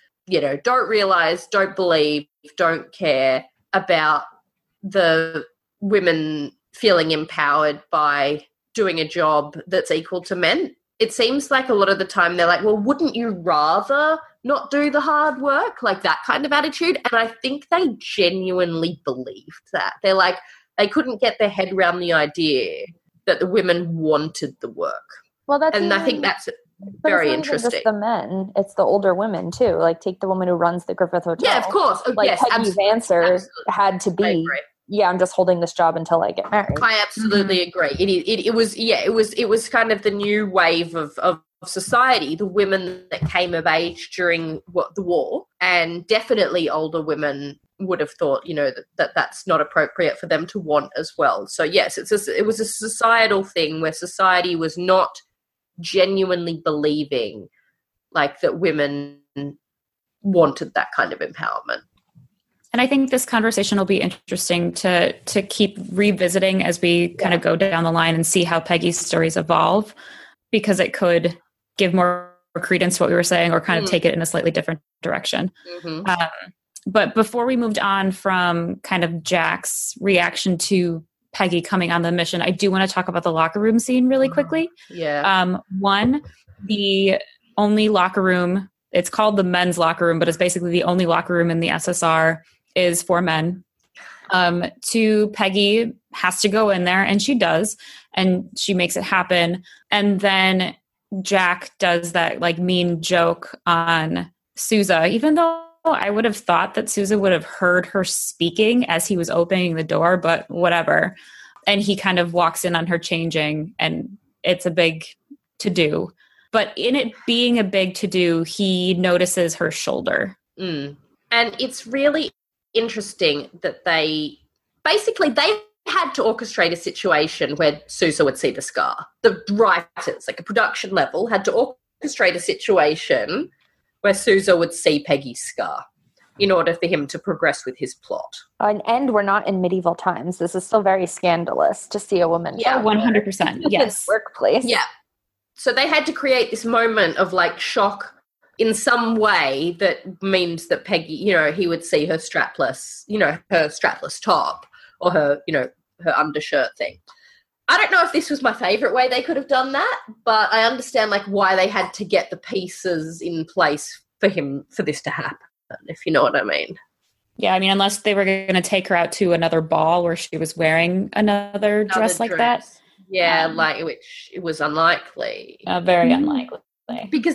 don't believe, don't care about the women feeling empowered by doing a job that's equal to men. It seems like a lot of the time they're like, well, wouldn't you rather not do the hard work? Like that kind of attitude. And I think they genuinely believed that. They're like, they couldn't get their head around the idea that the women wanted the work. Well, I think that's very interesting. Just the men, it's the older women too. Like, take the woman who runs the Griffith Hotel. Yeah, of course. Like, yes, Peggy's answer had to be, I'm just holding this job until I get married. I absolutely agree. It was kind of the new wave of society, the women that came of age during the war, and definitely older women would have thought, that's not appropriate for them to want as well. So yes, it was a societal thing where society was not genuinely believing like that women wanted that kind of empowerment. And I think this conversation will be interesting to keep revisiting as we kind of go down the line and see how Peggy's stories evolve, because it could give more credence to what we were saying or kind of take it in a slightly different direction. Mm-hmm. But before we moved on from kind of Jack's reaction to Peggy coming on the mission, I do want to talk about the locker room scene really quickly. Yeah. One, the only locker room, it's called the men's locker room, but it's basically the only locker room in the SSR is for men. Two, Peggy has to go in there, and she does, and she makes it happen. And then Jack does that like mean joke on Sousa, even though I would have thought that Sousa would have heard her speaking as he was opening the door, but whatever. And he kind of walks in on her changing, and it's a big to-do. But in it being a big to-do, he notices her shoulder. And it's really interesting that they had to orchestrate a situation where Sousa would see the scar. The writers, like a production level, had to orchestrate a situation where Sousa would see Peggy's scar in order for him to progress with his plot. And we're not in medieval times. This is still very scandalous to see a woman. Yeah, 100%. Yes. Workplace. Yeah. So they had to create this moment of like shock in some way that means that Peggy, he would see her strapless, her strapless top or her, her undershirt thing. I don't know if this was my favorite way they could have done that, but I understand like why they had to get the pieces in place for this to happen, if you know what I mean. Yeah, I mean, unless they were going to take her out to another ball where she was wearing another dress like that. Yeah, which it was unlikely. Very unlikely. Because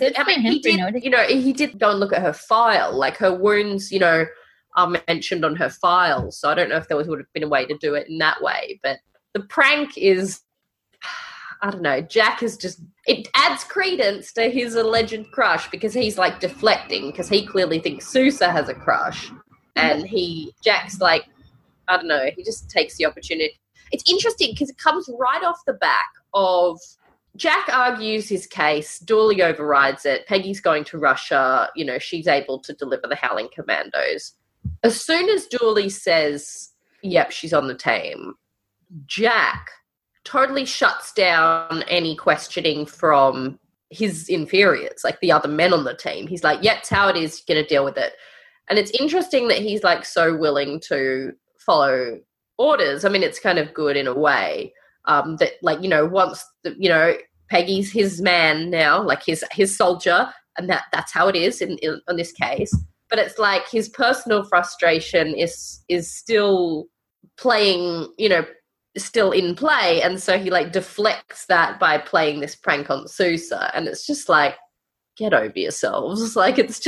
he did go and look at her file. Like her wounds, are mentioned on her file. So I don't know if there would have been a way to do it in that way, but the prank is, I don't know, Jack is just, it adds credence to his alleged crush because he's like deflecting because he clearly thinks Sousa has a crush. And Jack's like, I don't know, he just takes the opportunity. It's interesting because it comes right off the back of Jack argues his case, Dawley overrides it, Peggy's going to Russia, she's able to deliver the Howling Commandos. as soon as Dooley says, yep, she's on the team, Jack totally shuts down any questioning from his inferiors, like the other men on the team. He's like, yep, it's how it is, you're going to deal with it. And it's interesting that he's like so willing to follow orders. I mean, it's kind of good in a way that, like, you know, once, Peggy's his man now, like his soldier, and that's how it is in this case. But it's like his personal frustration is still playing, still in play, and so he like deflects that by playing this prank on Sousa, and it's just like, get over yourselves. Like, it's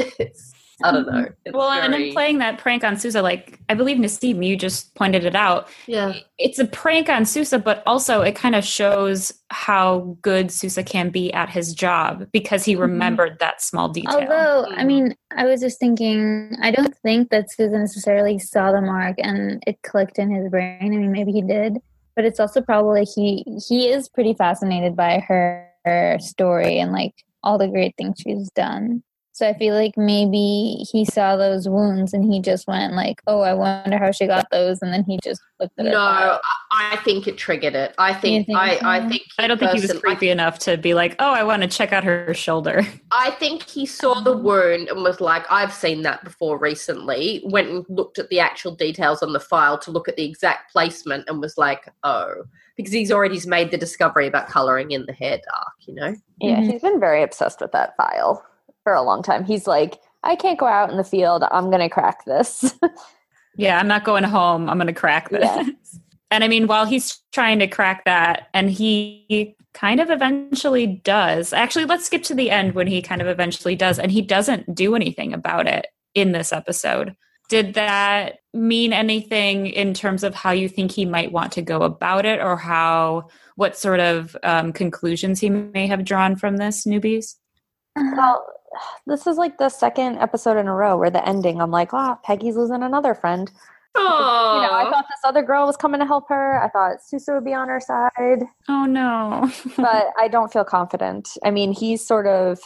I don't know. Well, and in playing that prank on Sousa, like, I believe Nasim, you just pointed it out. Yeah. It's a prank on Sousa, but also it kind of shows how good Sousa can be at his job because he remembered that small detail. Although, I mean, I was just thinking, I don't think that Sousa necessarily saw the mark and it clicked in his brain. I mean, maybe he did, but it's also probably he is pretty fascinated by her story and like all the great things she's done. So I feel like maybe he saw those wounds and he just went like, oh, I wonder how she got those. And then he just looked at it. No, I think it triggered it. I don't think he was creepy enough to be like, oh, I want to check out her shoulder. I think he saw the wound and was like, I've seen that before recently, went and looked at the actual details on the file to look at the exact placement and was like, oh, because he's already made the discovery about colouring in the hair dark, Yeah, he's been very obsessed with that file for a long time. He's like, I can't go out in the field. I'm going to crack this. Yeah, I'm not going home. I'm going to crack this. Yeah. And I mean, while he's trying to crack that, and he kind of eventually does. Actually, let's skip to the end when he kind of eventually does, and he doesn't do anything about it in this episode. Did that mean anything in terms of how you think he might want to go about it, or what sort of conclusions he may have drawn from this, newbies? Well, this is like the second episode in a row where the ending, I'm like, Peggy's losing another friend. Aww. I thought this other girl was coming to help her. I thought Sousa would be on her side. Oh, no. But I don't feel confident. I mean, he's sort of,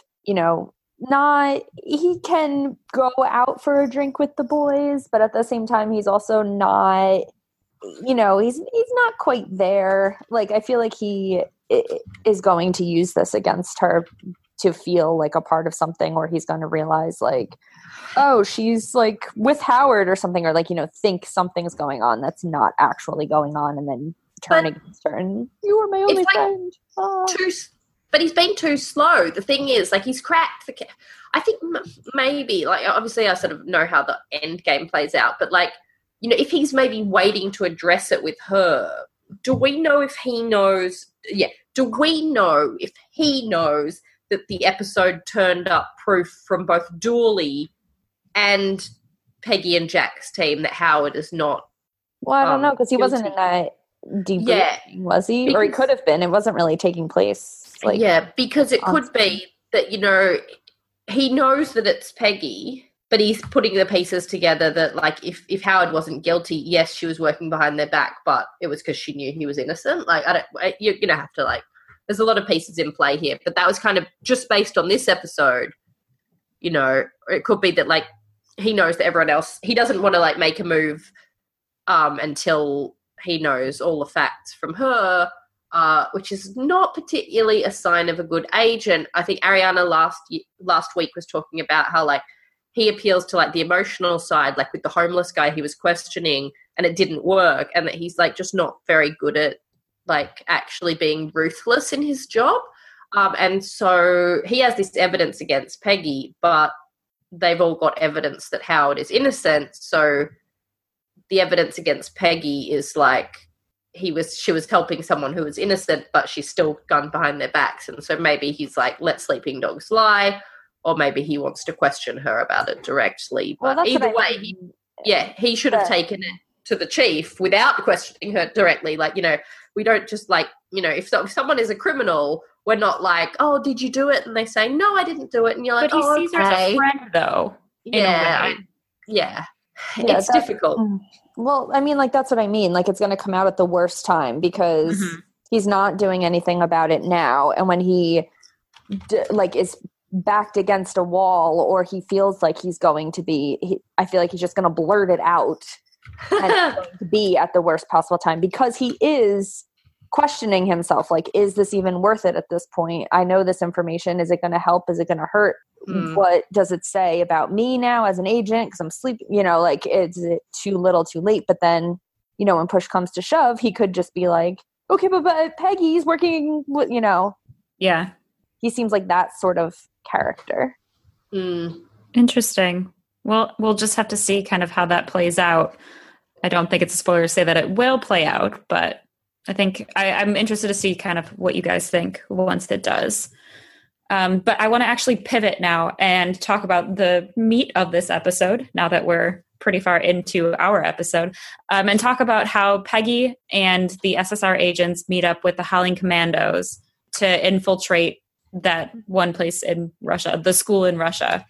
he can go out for a drink with the boys, but at the same time, he's also not, he's not quite there. Like, I feel like he is going to use this against her to feel like a part of something, or he's going to realize like, oh, she's like with Howard or something, or like, think something's going on that's not actually going on, and then turn against her and you were my only friend. But he's been too slow. The thing is, like, he's cracked I think maybe, like, obviously I sort of know how the end game plays out, but like, if he's maybe waiting to address it with her, do we know if he knows that the episode turned up proof from both Dooley and Peggy and Jack's team that Howard is not? Well, I don't know, because he wasn't in that debriefing, was he? Because, or he could have been. It wasn't really taking place. Because it could be that, he knows that it's Peggy, but he's putting the pieces together that, like, if Howard wasn't guilty, yes, she was working behind their back, but it was because she knew he was innocent. Like, you're going to have to, like, there's a lot of pieces in play here, but that was kind of just based on this episode, it could be that, like, he knows that everyone else, he doesn't want to, like, make a move until he knows all the facts from her, which is not particularly a sign of a good agent. I think Ariana last week was talking about how, like, he appeals to, like, the emotional side, like with the homeless guy he was questioning, and it didn't work, and that he's, like, just not very good at, like, actually being ruthless in his job. And so he has this evidence against Peggy, but they've all got evidence that Howard is innocent. So the evidence against Peggy is like she was helping someone who was innocent, but she's still gunned behind their backs. And so maybe he's like, let sleeping dogs lie, or maybe he wants to question her about it directly. But either way, he should have taken it to the chief without questioning her directly. Like, we don't just, like, if someone is a criminal, we're not like, oh, did you do it? And they say, no, I didn't do it. And you're like, but he sees her as a friend, though. Yeah. It's difficult. Well, I mean, like, that's what I mean. Like, it's going to come out at the worst time because he's not doing anything about it now. And when he, is backed against a wall, or he feels like he's going to be, I feel like he's just going to blurt it out and it's going to be at the worst possible time, because he is questioning himself, like, is this even worth it at this point? I know this information. Is it going to help? Is it going to hurt? What does it say about me now as an agent? Because I'm sleeping, like, is it too little too late? But then, when push comes to shove, he could just be like, okay, but Peggy's working with, Yeah. He seems like that sort of character. Interesting. Well, we'll just have to see kind of how that plays out. I don't think it's a spoiler to say that it will play out, but I think I'm interested to see kind of what you guys think once it does. But I want to actually pivot now and talk about the meat of this episode, now that we're pretty far into our episode, and talk about how Peggy and the SSR agents meet up with the Howling Commandos to infiltrate that one place in Russia, the school in Russia.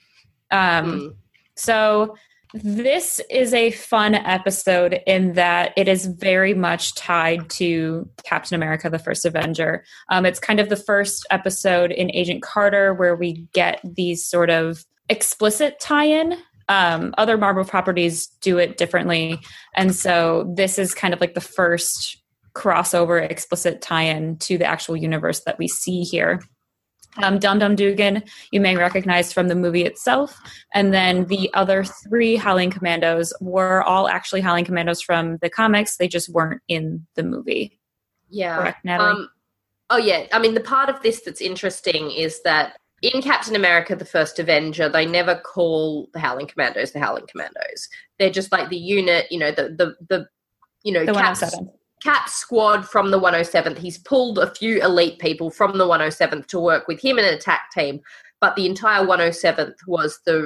So this is a fun episode in that it is very much tied to Captain America, the First Avenger. It's kind of the first episode in Agent Carter where we get these sort of explicit tie-in. Other Marvel properties do it differently. And so this is kind of like the first crossover explicit tie-in to the actual universe that we see here. Dum Dum Dugan, you may recognize from the movie itself. And then the other three Howling Commandos were all actually Howling Commandos from the comics. They just weren't in the movie. Yeah. Correct, Natalie? Oh, yeah. I mean, the part of this that's interesting is that in Captain America, the First Avenger, they never call the Howling Commandos the Howling Commandos. They're just like the unit, the 107th. Cap's squad from the 107th. He's pulled a few elite people from the 107th to work with him in an attack team, but the entire 107th was the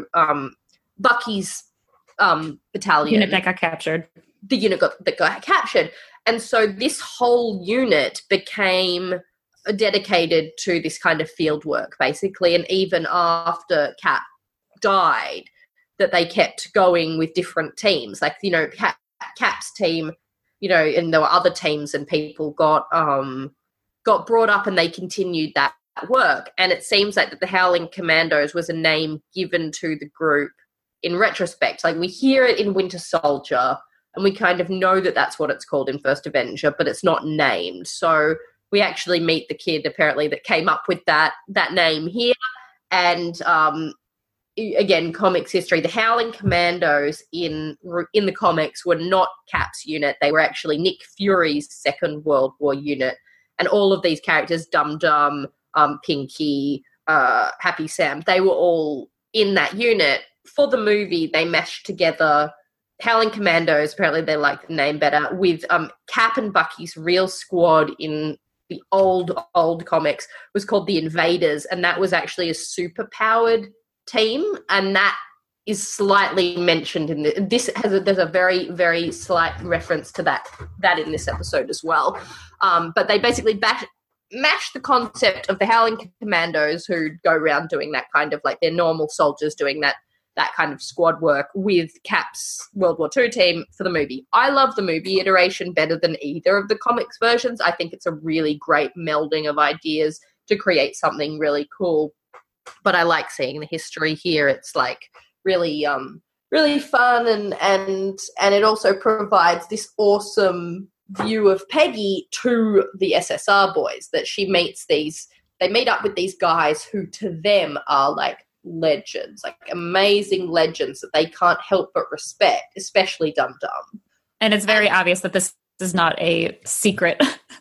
Bucky's battalion. Unit that got captured. The unit that got captured. And so this whole unit became dedicated to this kind of field work, basically, and even after Cap died, that they kept going with different teams. Like, Cap's team, and there were other teams and people got brought up and they continued that work. And it seems like that the Howling Commandos was a name given to the group in retrospect. Like, we hear it in Winter Soldier and we kind of know that that's what it's called in First Avenger, but it's not named. So we actually meet the kid, apparently, that came up with that name here. And again, comics history, the Howling Commandos in the comics were not Cap's unit. They were actually Nick Fury's Second World War unit. And all of these characters, Dum Dum, Pinky, Happy Sam, they were all in that unit. For the movie, they meshed together Howling Commandos, apparently they like the name better, with Cap and Bucky's real squad in the old comics was called the Invaders, and that was actually a super-powered team, and that is slightly mentioned in there's a very, very slight reference to that in this episode as well. But they basically mashed the concept of the Howling Commandos, who go around doing that kind of, like, they're normal soldiers doing that kind of squad work, with Cap's World War II team for the movie. I love the movie iteration better than either of the comics versions. I think it's a really great melding of ideas to create something really cool. But I like seeing the history here. It's like really really fun, and it also provides this awesome view of Peggy to the SSR boys, that they meet up with these guys who to them are like legends, like amazing legends that they can't help but respect, especially Dum Dum. And it's very obvious that this is not a secret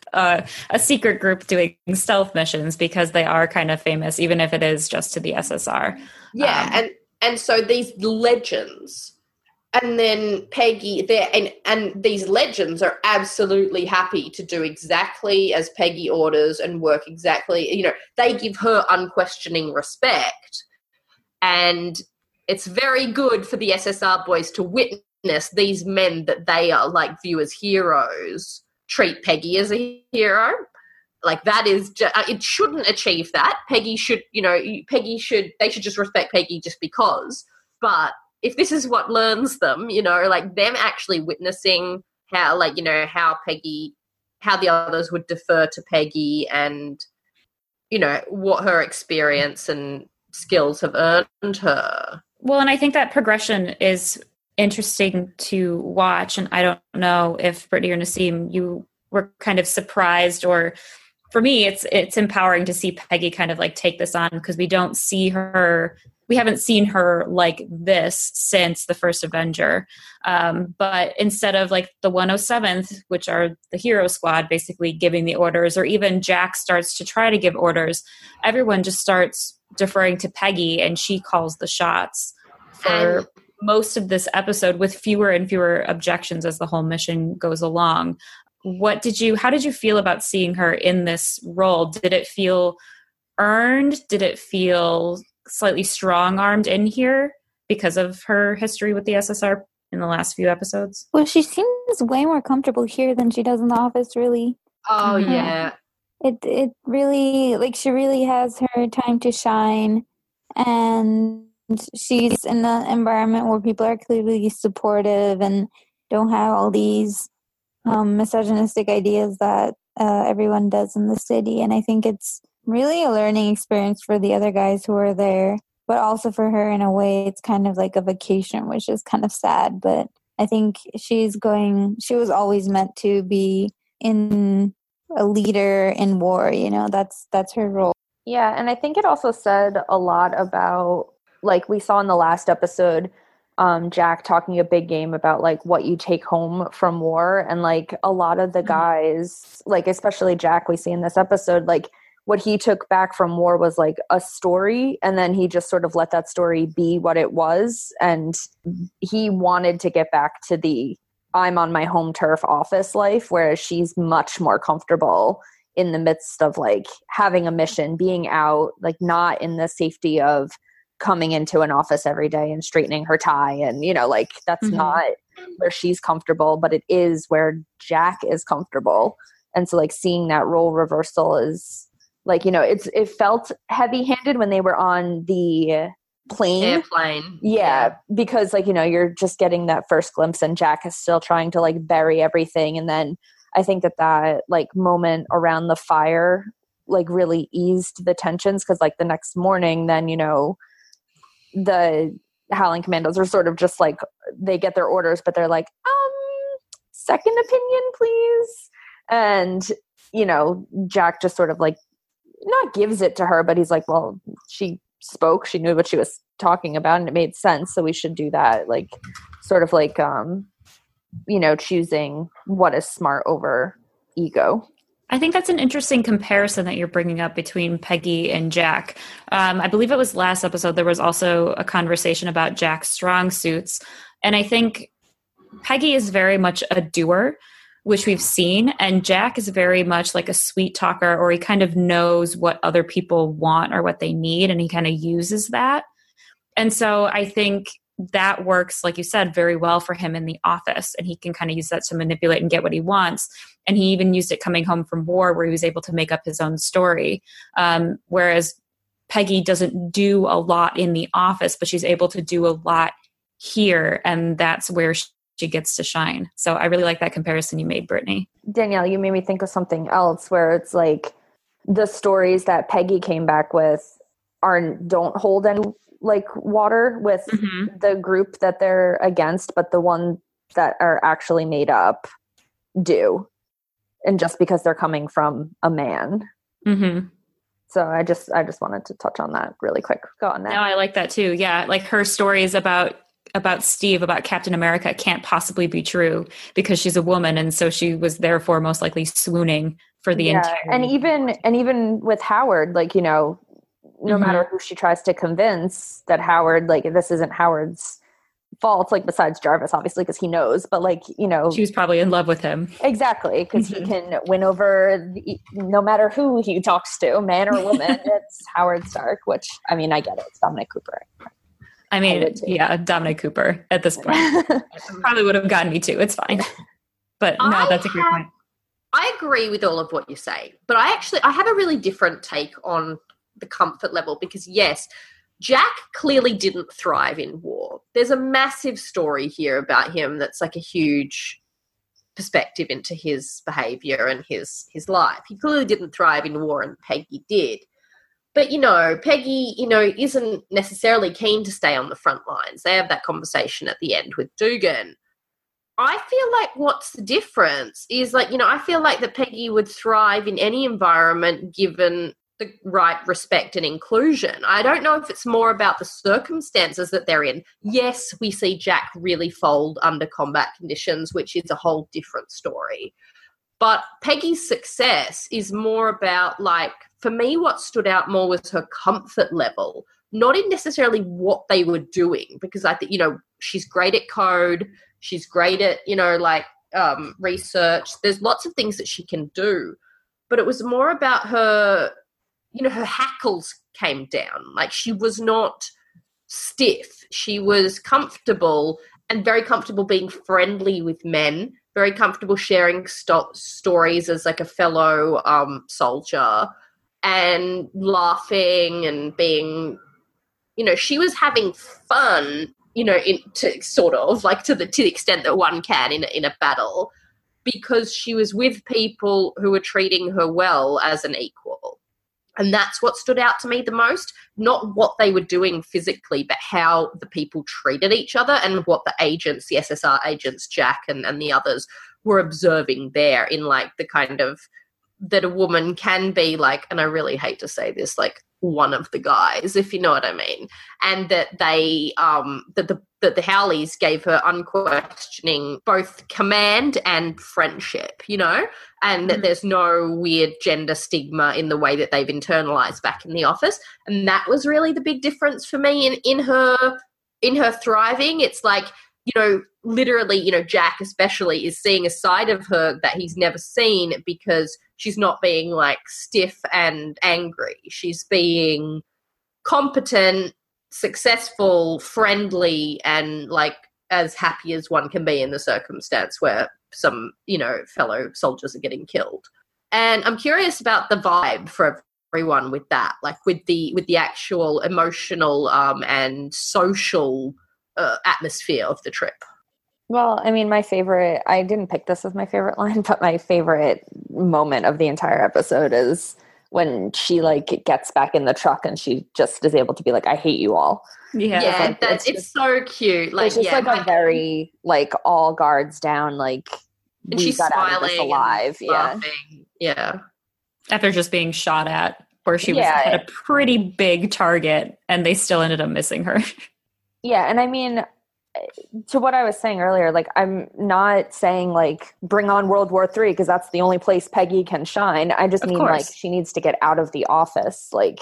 group doing stealth missions, because they are kind of famous, even if it is just to the SSR. Yeah, and so these legends, and then Peggy there, and these legends are absolutely happy to do exactly as Peggy orders and work exactly. They give her unquestioning respect. And it's very good for the SSR boys to witness these men that they are like view as heroes treat Peggy as a hero. Like, that is it shouldn't achieve that. They should just respect Peggy just because. But if this is what learns them, like them actually witnessing how, like, how the others would defer to Peggy, and what her experience and skills have earned her. Well, and I think that progression is interesting to watch. And I don't know if Brittany or Nasim, you were kind of surprised, or for me, it's empowering to see Peggy kind of like take this on, because we haven't seen her like this since the first Avenger. But instead of like the 107th, which are the hero squad, basically giving the orders, or even Jack starts to try to give orders, everyone just starts deferring to Peggy, and she calls the shots for most of this episode, with fewer and fewer objections as the whole mission goes along. How did you feel about seeing her in this role? Did it feel earned? Did it feel slightly strong-armed in here because of her history with the SSR in the last few episodes? Well, she seems way more comfortable here than she does in the office, really. Oh, yeah. It really, like, she really has her time to shine, and she's in an environment where people are clearly supportive and don't have all these misogynistic ideas that everyone does in the city. And I think it's really a learning experience for the other guys who are there, but also for her in a way. It's kind of like a vacation, which is kind of sad, but I think she was always meant to be in a leader in war, that's her role. Yeah, and I think it also said a lot about, like we saw in the last episode, Jack talking a big game about like what you take home from war, and like a lot of the guys, like especially Jack, we see in this episode, like what he took back from war was like a story, and then he just sort of let that story be what it was, and he wanted to get back to the I'm on my home turf office life, whereas she's much more comfortable in the midst of like having a mission, being out, like not in the safety of coming into an office every day and straightening her tie. And, like that's not where she's comfortable, but it is where Jack is comfortable. And so like seeing that role reversal is like, it felt heavy handed when they were on the airplane. Yeah. Because like, you're just getting that first glimpse, and Jack is still trying to like bury everything. And then I think that like moment around the fire like really eased the tensions, because like the next morning then the Howling Commandos are sort of just like, they get their orders, but they're like, second opinion, please. And, Jack just sort of like, not gives it to her, but he's like, well, she spoke, she knew what she was talking about, and it made sense, so we should do that. Like, sort of like, choosing what is smart over ego. I think that's an interesting comparison that you're bringing up between Peggy and Jack. I believe it was last episode, there was also a conversation about Jack's strong suits. And I think Peggy is very much a doer, which we've seen. And Jack is very much like a sweet talker, or he kind of knows what other people want or what they need, and he kind of uses that. And so I think that works, like you said, very well for him in the office, and he can kind of use that to manipulate and get what he wants. And he even used it coming home from war, where he was able to make up his own story. Whereas Peggy doesn't do a lot in the office, but she's able to do a lot here, and that's where she gets to shine. So I really like that comparison you made, Brittany. Danielle, you made me think of something else, where it's like the stories that Peggy came back with don't hold any like water with the group that they're against, but the ones that are actually made up do. And just because they're coming from a man. So I just wanted to touch on that really quick. Go on, Nat. No, I like that too. Yeah, like her stories about Steve, about Captain America, can't possibly be true because she's a woman, and so she was therefore most likely swooning for the entire. And even with Howard, like no matter who she tries to convince that Howard, like this isn't Howard's fault, like besides Jarvis, obviously, because he knows, but like she was probably in love with him. Exactly, because he can win over no matter who he talks to, man or woman. It's Howard Stark, which I mean, I get it. It's Dominic Cooper. I mean, Dominic Cooper at this point probably would have gotten me too. It's fine, but no, that's a great point. I agree with all of what you say, but I have a really different take on the comfort level, because yes, Jack clearly didn't thrive in war. There's a massive story here about him that's like a huge perspective into his behavior and his life. He clearly didn't thrive in war, and Peggy did. But, Peggy, isn't necessarily keen to stay on the front lines. They have that conversation at the end with Dugan. I feel like what's the difference is, like, I feel like that Peggy would thrive in any environment given the right respect and inclusion. I don't know if it's more about the circumstances that they're in. Yes, we see Jack really fold under combat conditions, which is a whole different story. But Peggy's success is more about, like, for me, what stood out more was her comfort level, not in necessarily what they were doing, because I think, she's great at code. She's great at, research. There's lots of things that she can do. But it was more about her, her hackles came down. Like, she was not stiff. She was comfortable and very comfortable being friendly with men, very comfortable sharing stories as, like, a fellow soldier and laughing and being, she was having fun, to sort of, like, to the extent that one can in a battle, because she was with people who were treating her well as an equal. And that's what stood out to me the most, not what they were doing physically, but how the people treated each other and what the agents, the SSR agents, Jack and the others, were observing there in, like, the kind of that a woman can be, like, and I really hate to say this, like, one of the guys, if you know what I mean, and that they that the Howleys gave her unquestioning both command and friendship, and that there's no weird gender stigma in the way that they've internalized back in the office. And that was really the big difference for me in her thriving. It's like, literally, Jack especially is seeing a side of her that he's never seen, because she's not being, like, stiff and angry. She's being competent, successful, friendly, and, like, as happy as one can be in the circumstance where some, fellow soldiers are getting killed. And I'm curious about the vibe for everyone with that, like, with the actual emotional and social atmosphere of the trip. Well, I mean, I didn't pick this as my favorite line, but my favorite moment of the entire episode is when she, like, gets back in the truck and she just is able to be like, I hate you all. Yeah, it's so cute. Like, it's just like a very, like, all guards down, like, and she's got out of this alive. Yeah. After just being shot at, where she had a pretty big target and they still ended up missing her. Yeah, and I mean, to what I was saying earlier, like, I'm not saying, like, bring on World War III, because that's the only place Peggy can shine. I just mean, like, she needs to get out of the office. Like,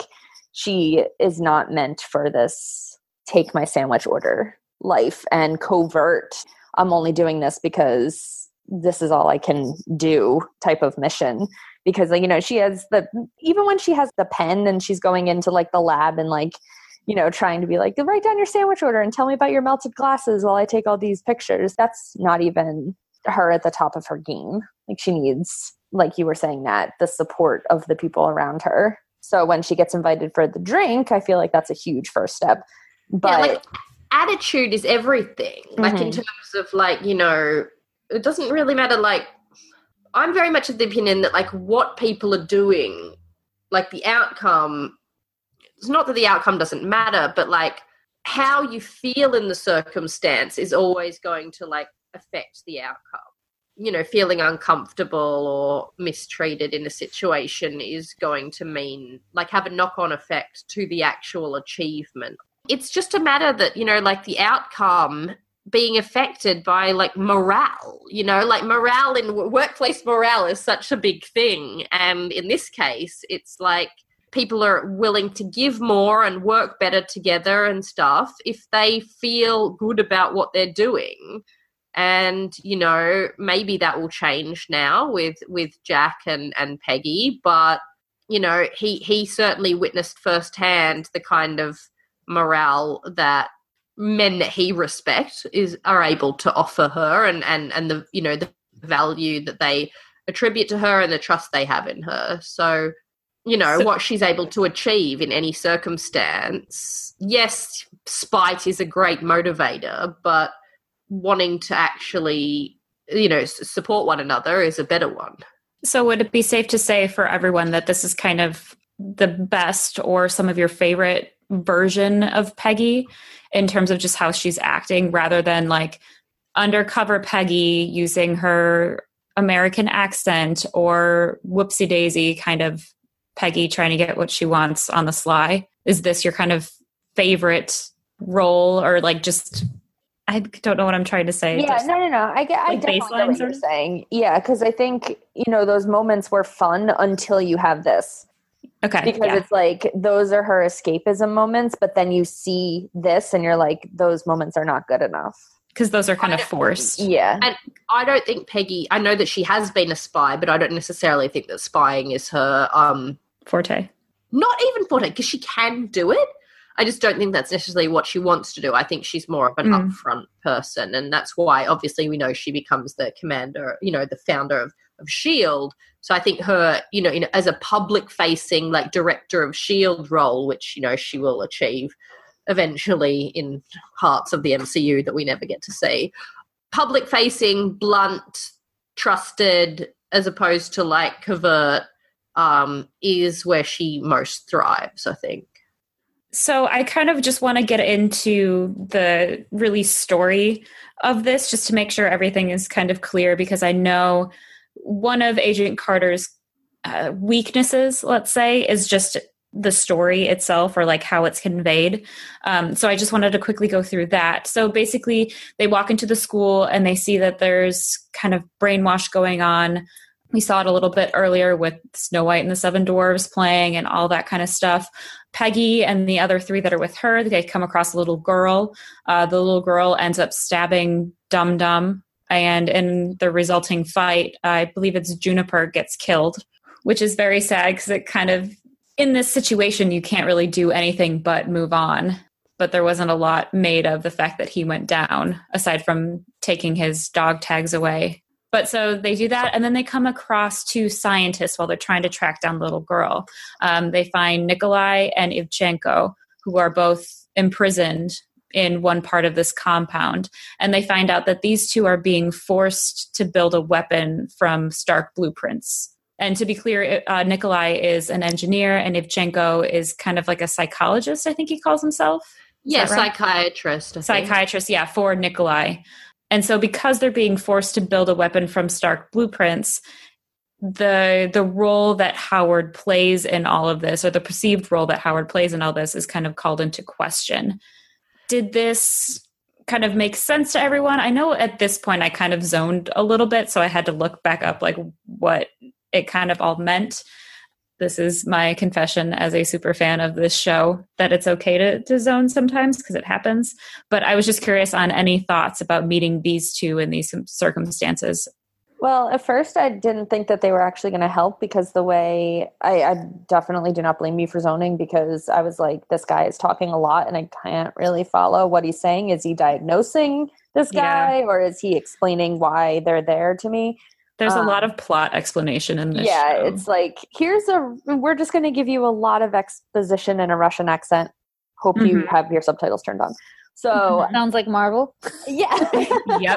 she is not meant for this take my sandwich order life and covert, I'm only doing this because this is all I can do type of mission. Because, like, she has even when she has the pen and she's going into, like, the lab and, like, trying to be like, write down your sandwich order and tell me about your melted glasses while I take all these pictures. That's not even her at the top of her game. Like, she needs, like you were saying, Nat, the support of the people around her. So when she gets invited for the drink, I feel like that's a huge first step. But like, attitude is everything. Like, in terms of, like, it doesn't really matter. Like, I'm very much of the opinion that, like, what people are doing, like, the outcome, it's not that the outcome doesn't matter, but, like, how you feel in the circumstance is always going to, like, affect the outcome. Feeling uncomfortable or mistreated in a situation is going to mean, like, have a knock-on effect to the actual achievement. It's just a matter that, like, the outcome being affected by, like, morale, like, morale in workplace morale is such a big thing. And in this case, it's like, people are willing to give more and work better together and stuff if they feel good about what they're doing. And, maybe that will change now with Jack and Peggy. But, he certainly witnessed firsthand the kind of morale that men that he respects are able to offer her and the, the value that they attribute to her and the trust they have in her. So, what she's able to achieve in any circumstance. Yes, spite is a great motivator, but wanting to actually, support one another is a better one. So would it be safe to say for everyone that this is kind of the best or some of your favorite version of Peggy in terms of just how she's acting, rather than like undercover Peggy using her American accent, or whoopsie daisy kind of Peggy trying to get what she wants on the sly? Is this your kind of favorite role, or like just, I don't know what I'm trying to say. Yeah, just, no. I definitely get what you're saying. Yeah, because I think, those moments were fun until you have this. Okay. Because it's like, those are her escapism moments, but then you see this and you're like, those moments are not good enough. Because those are kind of forced. Yeah. And I don't think Peggy, I know that she has been a spy, but I don't necessarily think that spying is her forte. Not even forte, because she can do it. I just don't think that's necessarily what she wants to do. I think she's more of an upfront person, and that's why obviously we know she becomes the commander, the founder of S.H.I.E.L.D. So I think her, as a public-facing, like, director of S.H.I.E.L.D. role, which, she will achieve eventually in parts of the MCU that we never get to see. Public-facing, blunt, trusted, as opposed to, like, covert, is where she most thrives, I think. So I kind of just want to get into the release story of this, just to make sure everything is kind of clear, because I know one of Agent Carter's weaknesses, let's say, is just the story itself, or like how it's conveyed. So I just wanted to quickly go through that. So basically they walk into the school and they see that there's kind of brainwash going on. We saw it a little bit earlier with Snow White and the Seven Dwarfs playing and all that kind of stuff. Peggy and the other three that are with her, they come across a little girl. The little girl ends up stabbing Dum Dum, and in the resulting fight, I believe it's Juniper gets killed, which is very sad, because it kind of, in this situation, you can't really do anything but move on. But there wasn't a lot made of the fact that he went down, aside from taking his dog tags away. But so they do that, and then they come across two scientists while they're trying to track down the little girl. They find Nikolai and Ivchenko, who are both imprisoned in one part of this compound. And they find out that these two are being forced to build a weapon from Stark blueprints. And to be clear, Nikolai is an engineer, and Ivchenko is kind of like a psychologist, I think he calls himself. Yeah, psychiatrist. Psychiatrist, yeah, for Nikolai. And so because they're being forced to build a weapon from Stark blueprints, the role that Howard plays in all of this, or the perceived role that Howard plays in all this, is kind of called into question. Did this kind of make sense to everyone? I know at this point I kind of zoned a little bit, so I had to look back up like what it kind of all meant. This is my confession as a super fan of this show, that it's okay to zone sometimes, because it happens. But I was just curious on any thoughts about meeting these two in these circumstances. Well, at first I didn't think that they were actually going to help, because the way I definitely do not blame you for zoning, because I was like, this guy is talking a lot and I can't really follow what he's saying. Is he diagnosing this guy, or is he explaining why they're there to me? There's a lot of plot explanation in this show. It's like, we're just going to give you a lot of exposition in a Russian accent. Hope you have your subtitles turned on. So sounds like Marvel. Yeah. Yep.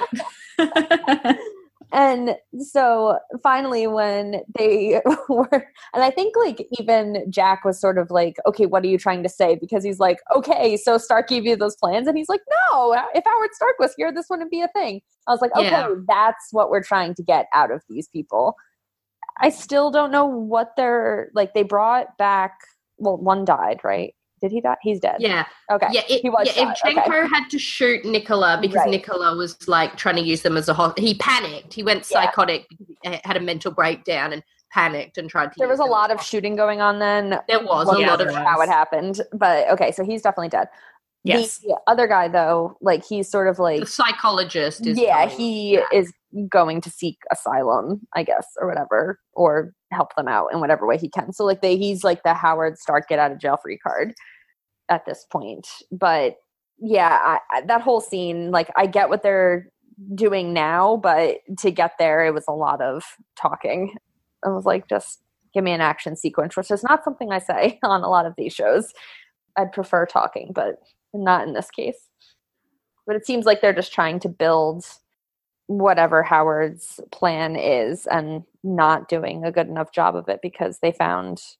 And so finally when they were, and I think like even Jack was sort of like, okay, what are you trying to say? Because he's like, okay, so Stark gave you those plans. And he's like, no, if Howard Stark was here, this wouldn't be a thing. I was like, okay, that's what we're trying to get out of these people. I still don't know what they're, like, they brought back, well, one died, right? Did he die? He's dead. Yeah. Okay. Yeah, Ivchenko had to shoot Nicola because Nicola was like trying to use them as a he panicked. He went psychotic because he had a mental breakdown and panicked and tried to There was a lot of shooting going on then. There was a lot of how it happened. But okay, so he's definitely dead. Yes. The other guy though, like he's sort of like the psychologist is he is going to seek asylum, I guess, or whatever, or help them out in whatever way he can. So like he's like the Howard Stark get out of jail free card at this point. But yeah, that whole scene, like I get what they're doing now, but to get there it was a lot of talking. I was like, just give me an action sequence, which is not something I say on a lot of these shows. I'd prefer talking, but not in this case. But it seems like they're just trying to build whatever Howard's plan is and not doing a good enough job of it because they found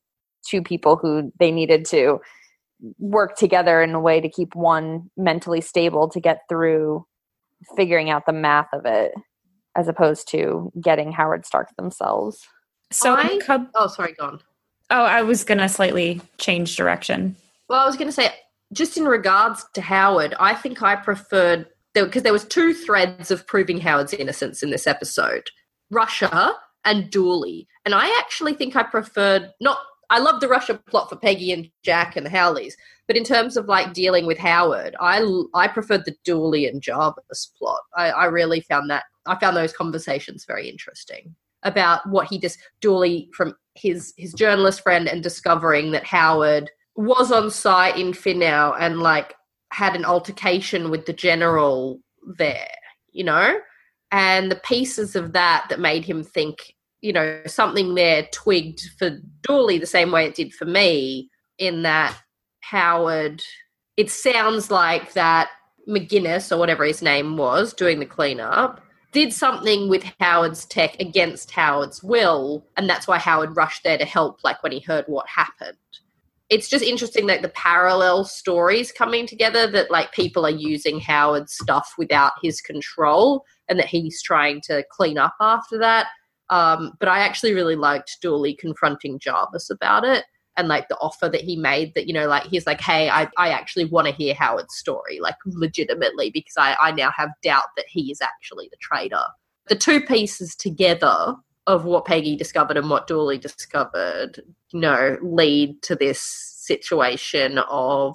two people who they needed to work together in a way to keep one mentally stable to get through figuring out the math of it, as opposed to getting Howard Stark themselves. So sorry, go on. Oh, I was going to slightly change direction. Well, I was going to say, just in regards to Howard, I think I preferred, because there was two threads of proving Howard's innocence in this episode, Russia and Dooley. And I actually think I preferred, I love the Russia plot for Peggy and Jack and the Howleys, but in terms of like dealing with Howard, I preferred the Dooley and Jarvis plot. I really found those conversations very interesting about what Dooley from his journalist friend and discovering that Howard was on site in Finnow and like had an altercation with the general there, you know, and the pieces of that made him think, you know, something there twigged for Dooley the same way it did for me, in that Howard, it sounds like that McGinnis, or whatever his name was, doing the cleanup, did something with Howard's tech against Howard's will, and that's why Howard rushed there to help, like when he heard what happened. It's just interesting that the parallel stories coming together, that like people are using Howard's stuff without his control and that he's trying to clean up after that. But I actually really liked Dooley confronting Jarvis about it, and like the offer that he made that, you know, like he's like, hey, I actually want to hear Howard's story, like legitimately, because I now have doubt that he is actually the traitor. The two pieces together of what Peggy discovered and what Dooley discovered, you know, lead to this situation of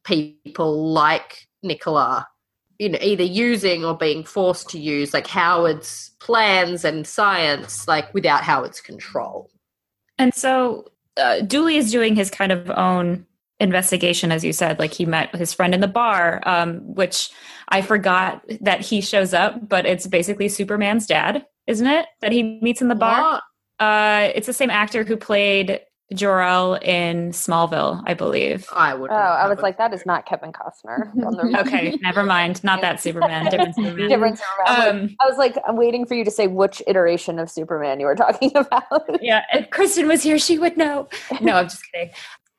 people like Nicola, you know, either using or being forced to use like Howard's plans and science, like without Howard's control. And so Dooley is doing his kind of own investigation, as you said. Like he met his friend in the bar, which I forgot that he shows up, but it's basically Superman's dad, isn't it? That he meets in the bar. It's the same actor who played Jor-El in Smallville, I believe. I was like, that is not Kevin Costner. Okay, never mind. Not that Superman. Different Superman. Different Superman. I was like, I'm waiting for you to say which iteration of Superman you were talking about. Yeah, if Kristen was here, she would know. No, I'm just kidding.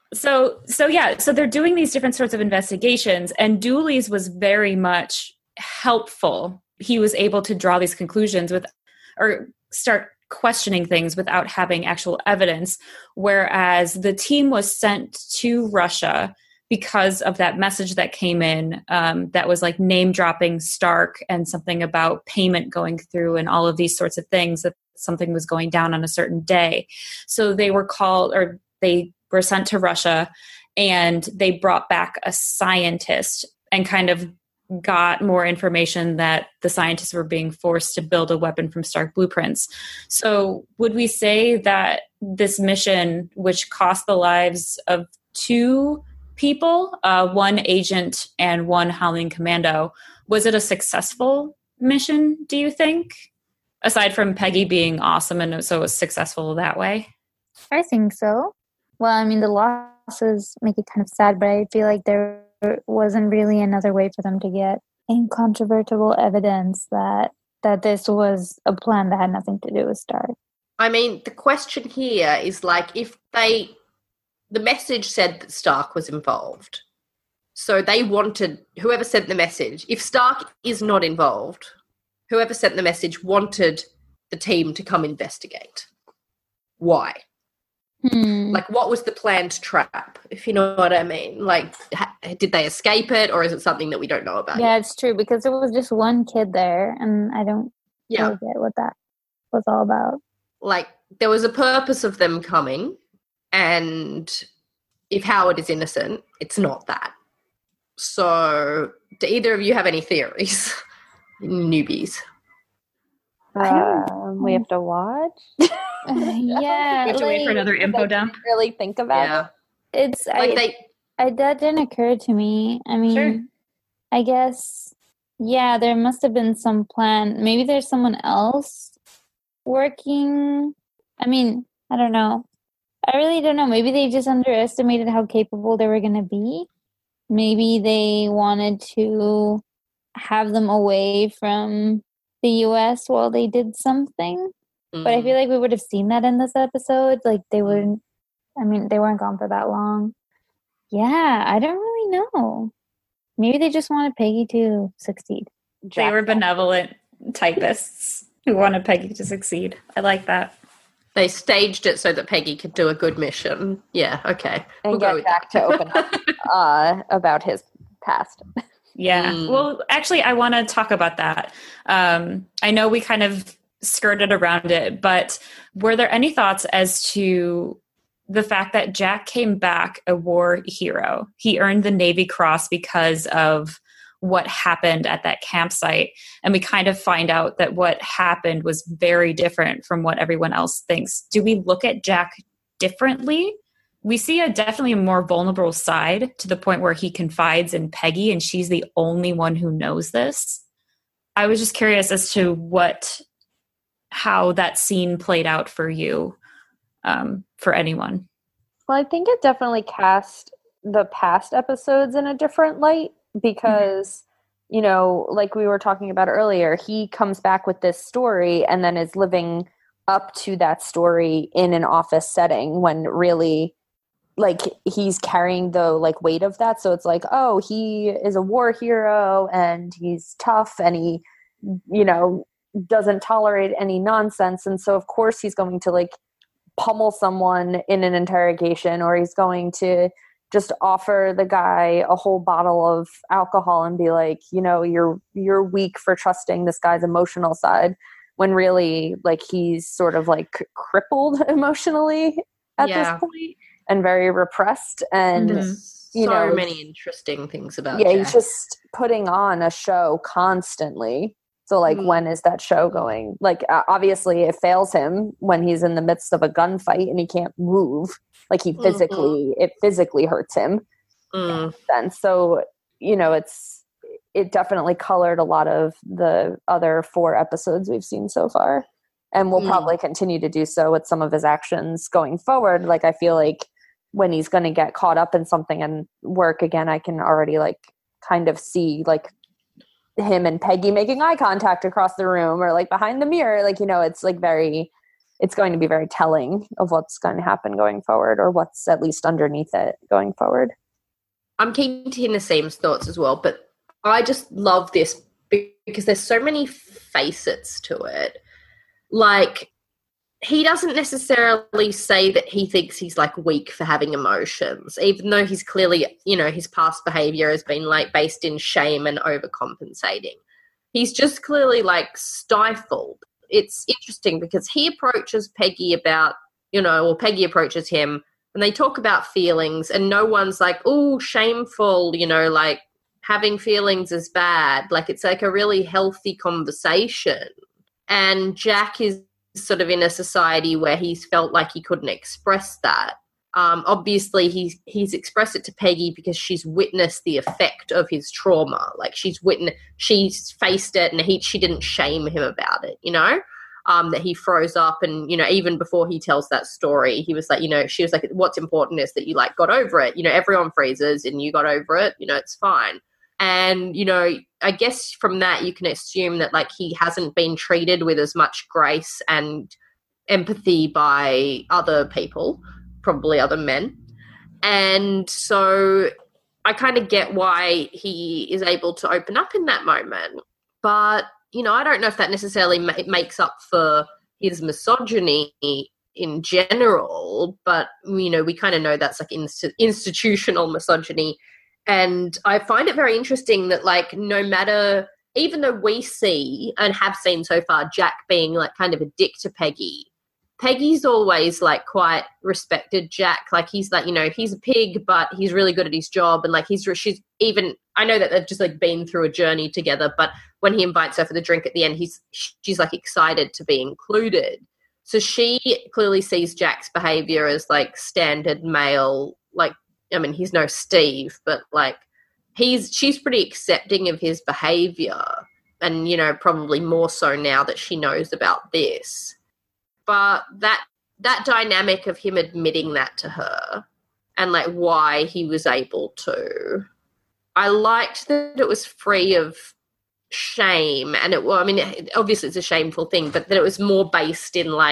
So they're doing these different sorts of investigations, and Dooley's was very much helpful. He was able to draw these conclusions or start questioning things without having actual evidence, whereas the team was sent to Russia because of that message that came in that was like name dropping Stark and something about payment going through and all of these sorts of things, that something was going down on a certain day. So they were sent to Russia, and they brought back a scientist and kind of got more information that the scientists were being forced to build a weapon from Stark blueprints. So would we say that this mission, which cost the lives of two people, one agent and one Howling Commando, was it a successful mission, do you think? Aside from Peggy being awesome and so it was successful that way? I think so. Well, I mean, the losses make it kind of sad, but I feel like there wasn't really another way for them to get incontrovertible evidence that this was a plan that had nothing to do with Stark. I mean, the question here is like, if the message said that Stark was involved, so they wanted, whoever sent the message, if Stark is not involved, whoever sent the message wanted the team to come investigate. Why? Like, what was the planned trap, if you know what I mean? Like, did they escape it, or is it something that we don't know about? Yeah, it's true, because there was just one kid there, and I don't really get what that was all about. Like, there was a purpose of them coming, and if Howard is innocent, it's not that. So, do either of you have any theories? Newbies. We have to watch. Yeah, we have to wait for another info dump. Really think about it. It's like that didn't occur to me. I mean, sure. I guess there must have been some plan. Maybe there's someone else working. I mean, I don't know. I really don't know. Maybe they just underestimated how capable they were going to be. Maybe they wanted to have them away from the U.S. while they did something. But I feel like we would have seen that in this episode. Like, they wouldn't I mean, they weren't gone for that long. Yeah, I don't really know. Maybe they just wanted Peggy to succeed. They were benevolent typists who wanted Peggy to succeed. I like that. They staged it so that Peggy could do a good mission. Yeah, okay. And get Jack to open up about his past. Yeah. Well, actually, I want to talk about that. I know we kind of skirted around it, but were there any thoughts as to the fact that Jack came back a war hero? He earned the Navy Cross because of what happened at that campsite. And we kind of find out that what happened was very different from what everyone else thinks. Do we look at Jack differently? We see definitely a more vulnerable side to the point where he confides in Peggy and she's the only one who knows this. I was just curious as to how that scene played out for you, for anyone. Well, I think it definitely cast the past episodes in a different light because, you know, like we were talking about earlier, he comes back with this story and then is living up to that story in an office setting when really, like, he's carrying the, like, weight of that. So it's like, oh, he is a war hero and he's tough and he, you know, doesn't tolerate any nonsense. And so, of course, he's going to, like, pummel someone in an interrogation, or he's going to just offer the guy a whole bottle of alcohol and be like, you know, you're weak for trusting this guy's emotional side, when really, like, he's sort of like crippled emotionally at this point and very repressed. And you know, many interesting things about Jack. He's just putting on a show constantly. So, like, when is that show going? Like, obviously it fails him when he's in the midst of a gunfight and he can't move. Like, it physically hurts him. Then, so, you know, it definitely colored a lot of the other 4 episodes we've seen so far, and will probably continue to do so with some of his actions going forward. Like, I feel like when he's going to get caught up in something and work again, I can already, like, kind of see, like, him and Peggy making eye contact across the room or, like, behind the mirror. Like, you know, it's like it's going to be very telling of what's going to happen going forward, or what's at least underneath it going forward. I'm keen to hear Nassim's thoughts as well, but I just love this because there's so many facets to it. Like, he doesn't necessarily say that he thinks he's, like, weak for having emotions, even though he's clearly, you know, his past behavior has been, like, based in shame and overcompensating. He's just clearly, like, stifled. It's interesting because he approaches Peggy about, you know, or Peggy approaches him and they talk about feelings and no one's like, oh, shameful, you know, like, having feelings is bad. Like, it's like a really healthy conversation. And Jack is sort of in a society where he's felt like he couldn't express that. Obviously, he's expressed it to Peggy because she's witnessed the effect of his trauma. Like, she's faced it, and she didn't shame him about it, you know, that he froze up. And, you know, even before he tells that story, he was like, you know, she was like, what's important is that you, like, got over it. You know, everyone freezes and you got over it. You know, it's fine. And, you know, I guess from that you can assume that, like, he hasn't been treated with as much grace and empathy by other people, probably other men. And so I kind of get why he is able to open up in that moment. But, you know, I don't know if that necessarily makes up for his misogyny in general. But, you know, we kind of know that's, like, institutional misogyny. And I find it very interesting that, like, no matter, even though we see and have seen so far Jack being, like, kind of a dick to Peggy, Peggy's always, like, quite respected Jack. Like, he's like, you know, he's a pig, but he's really good at his job. And, like, she's even, I know that they've just, like, been through a journey together, but when he invites her for the drink at the end, she's like, excited to be included. So she clearly sees Jack's behavior as, like, standard male, like, I mean, he's no Steve, but, like, she's pretty accepting of his behavior, and, you know, probably more so now that she knows about this. But that dynamic of him admitting that to her and, like, why he was able to, I liked that it was free of shame. And obviously it's a shameful thing, but that it was more based in, like,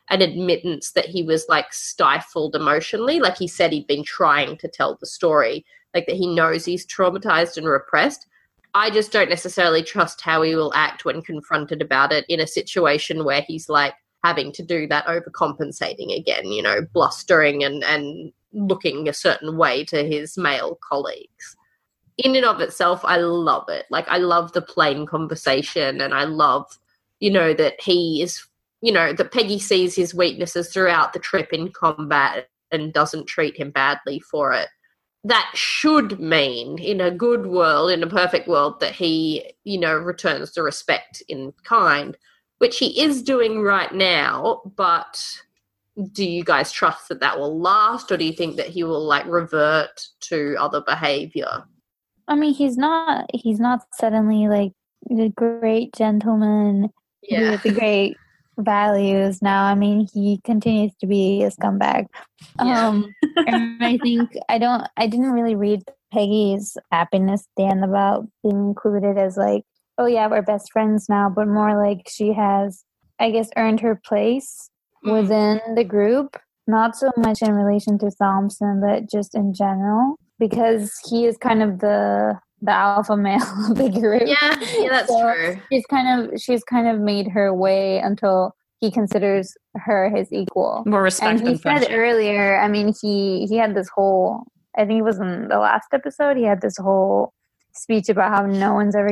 an admittance that he was like stifled emotionally. Like he said he'd been trying to tell the story, like that he knows he's traumatized and repressed. I just don't necessarily trust how he will act when confronted about it in a situation where he's like having to do that overcompensating again, you know, blustering and looking a certain way to his male colleagues. In and of itself, I love it. Like, I love the plain conversation, and I love, you know, that he is, you know, that Peggy sees his weaknesses throughout the trip in combat and doesn't treat him badly for it. That should mean, in a good world, in a perfect world, that he, you know, returns the respect in kind, which he is doing right now. But do you guys trust that that will last, or do you think that he will, like, revert to other behavior? I mean, he's not suddenly like the great gentleman with the great values now. I mean, he continues to be a scumbag. Yeah. And I think I didn't really read Peggy's happiness stand about being included as like, oh yeah, we're best friends now, but more like she has, I guess, earned her place within the group, not so much in relation to Thompson, but just in general, because he is kind of the alpha male of the group. Yeah, that's true. She's kind of made her way until he considers her his equal. More respect. And he said earlier, I mean, he had this whole, I think it was in the last episode, he had this whole speech about how no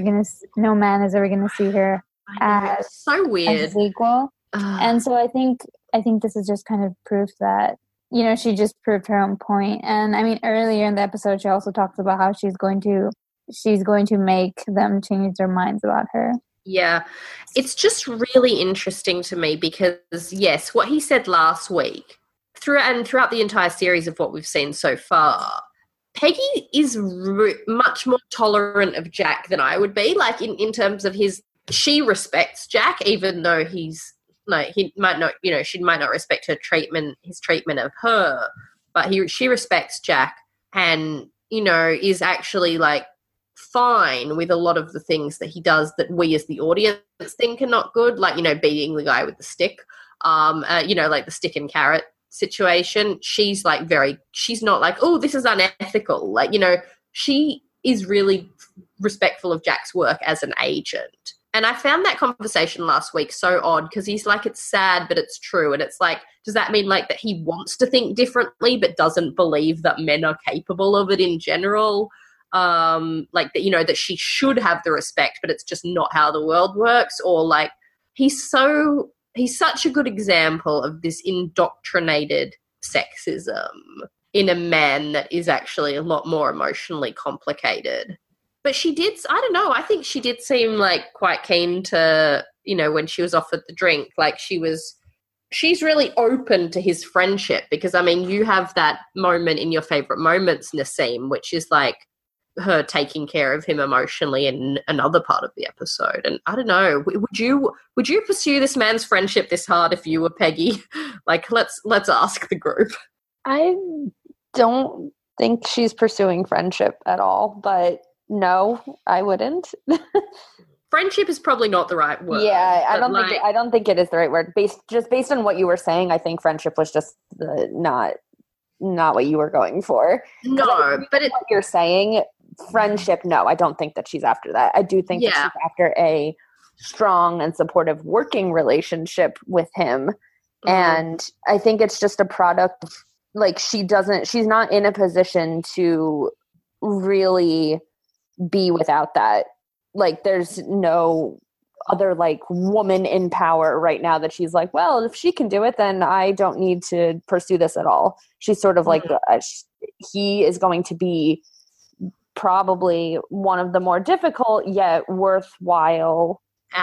man is ever gonna see her as so weird, as his equal. And so I think this is just kind of proof that, you know, she just proved her own point. And I mean, earlier in the episode, she also talks about how she's going to make them change their minds about her. Yeah, it's just really interesting to me because, yes, what he said last week, throughout the entire series of what we've seen so far, Peggy is much more tolerant of Jack than I would be. Like, in terms of she respects Jack, even though he might not, you know, she might not respect his treatment of her, but she respects Jack and, you know, is actually like fine with a lot of the things that he does that we as the audience think are not good, like, you know, beating the guy with the stick, you know, like the stick and carrot situation. She's not like, oh, this is unethical. Like, you know, she is really respectful of Jack's work as an agent. And I found that conversation last week so odd because he's like, it's sad, but it's true. And it's like, does that mean like that he wants to think differently but doesn't believe that men are capable of it in general? Like that, you know, that she should have the respect, but it's just not how the world works. Or like, he's such a good example of this indoctrinated sexism in a man that is actually a lot more emotionally complicated. But I don't know, I think she did seem like quite keen to, you know, when she was offered the drink, like she's really open to his friendship because, I mean, you have that moment in your favorite moments, Nasim, which is like her taking care of him emotionally in another part of the episode. And I don't know, would you pursue this man's friendship this hard if you were Peggy? Like, let's ask the group. I don't think she's pursuing friendship at all, but no, I wouldn't. Friendship is probably not the right word. Yeah, I don't think it is the right word. Based on what you were saying, I think friendship was just not what you were going for. No, but what you're saying, friendship, no, I don't think that she's after that. I do think that she's after a strong and supportive working relationship with him. Mm-hmm. And I think it's just a product of, like, she's not in a position to really be without that. Like, there's no other like woman in power right now that she's like, well, if she can do it, then I don't need to pursue this at all. She's sort of like, he is going to be probably one of the more difficult yet worthwhile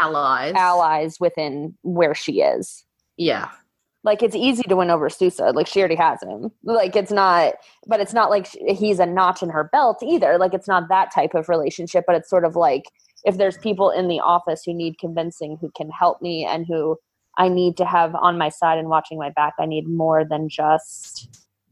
allies within where she is. Yeah. Like, it's easy to win over Sousa. Like, she already has him. Like, it's not like he's a notch in her belt either. Like, it's not that type of relationship, but it's sort of like, if there's people in the office who need convincing, who can help me and who I need to have on my side and watching my back, I need more than just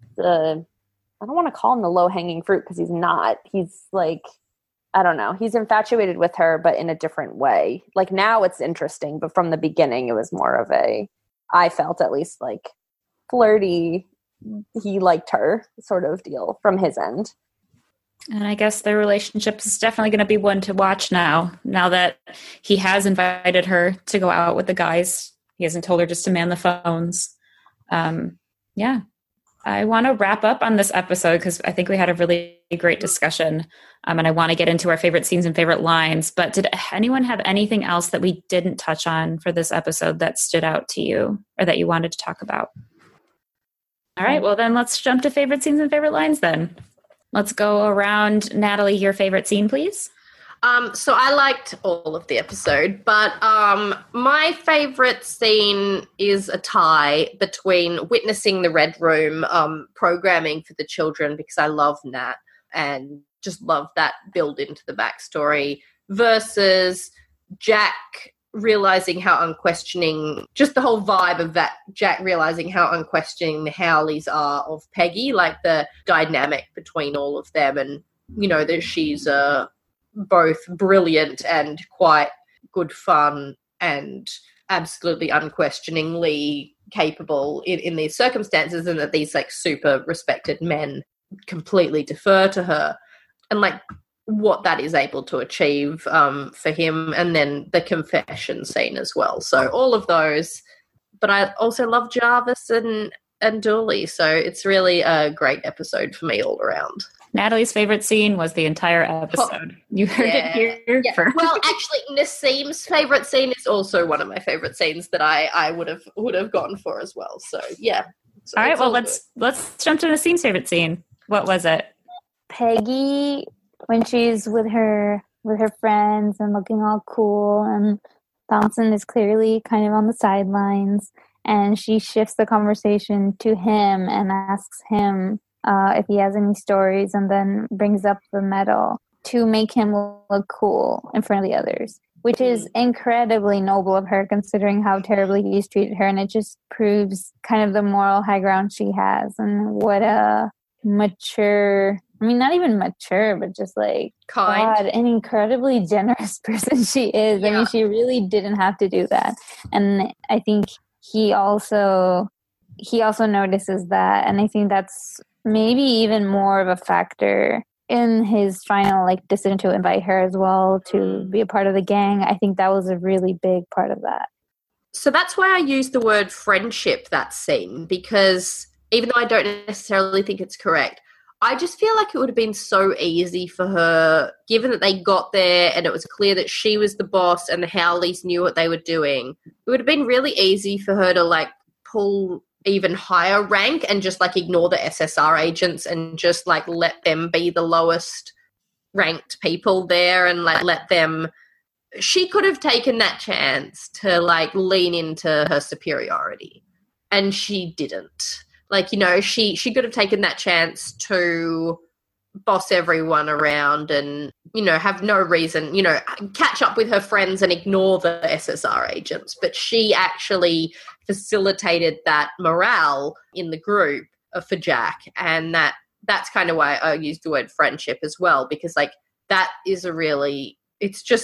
I don't want to call him the low-hanging fruit because he's not. He's like, I don't know. He's infatuated with her, but in a different way. Like, now it's interesting, but from the beginning it was more of I felt at least like flirty, he liked her sort of deal from his end. And I guess their relationship is definitely going to be one to watch now that he has invited her to go out with the guys. He hasn't told her just to man the phones. Yeah. I want to wrap up on this episode because I think we had a really great discussion, and I want to get into our favorite scenes and favorite lines. But did anyone have anything else that we didn't touch on for this episode that stood out to you or that you wanted to talk about? All right, well then let's jump to favorite scenes and favorite lines then. Let's go around. Natalie, your favorite scene, please. So I liked all of the episode, but my favorite scene is a tie between witnessing the Red Room programming for the children, because I love Nat and just love that build into the backstory, versus Jack realizing how unquestioning, just the whole vibe of that, Jack realizing how unquestioning the Howleys are of Peggy, like the dynamic between all of them, and, you know, that she's both brilliant and quite good fun and absolutely unquestioningly capable in these circumstances, and that these like super respected men completely defer to her, and like what that is able to achieve for him. And then the confession scene as well. So all of those, but I also love Jarvis and Dooley. So it's really a great episode for me all around. Natalie's favorite scene was the entire episode. You heard it here first. Well, actually, Nassim's favorite scene is also one of my favorite scenes that I would have gone for as well. So yeah. So all right. Well, let's jump to Nassim's favorite scene. What was it? Peggy, when she's with her friends and looking all cool, and Thompson is clearly kind of on the sidelines, and she shifts the conversation to him and asks him if he has any stories, and then brings up the medal to make him look cool in front of the others, which is incredibly noble of her considering how terribly he's treated her. And it just proves kind of the moral high ground she has, and what a mature, I mean, not even mature, but just like kind, God, an incredibly generous person she is. Yeah. I mean, she really didn't have to do that. And I think he also notices that. And I think that's maybe even more of a factor in his final like decision to invite her as well to be a part of the gang. I think that was a really big part of that. So that's why I use the word friendship, that scene, because even though I don't necessarily think it's correct, I just feel like it would have been so easy for her, given that they got there and it was clear that she was the boss and the Howleys knew what they were doing. It would have been really easy for her to like pull even higher rank and just like ignore the SSR agents and just like let them be the lowest ranked people there, and like let them, she could have taken that chance to like lean into her superiority, and she didn't. Like, you know, she could have taken that chance to boss everyone around and, you know, have no reason, you know, catch up with her friends and ignore the SSR agents. But she actually facilitated that morale in the group for Jack. And that's kind of why I use the word friendship as well, because like that is it's just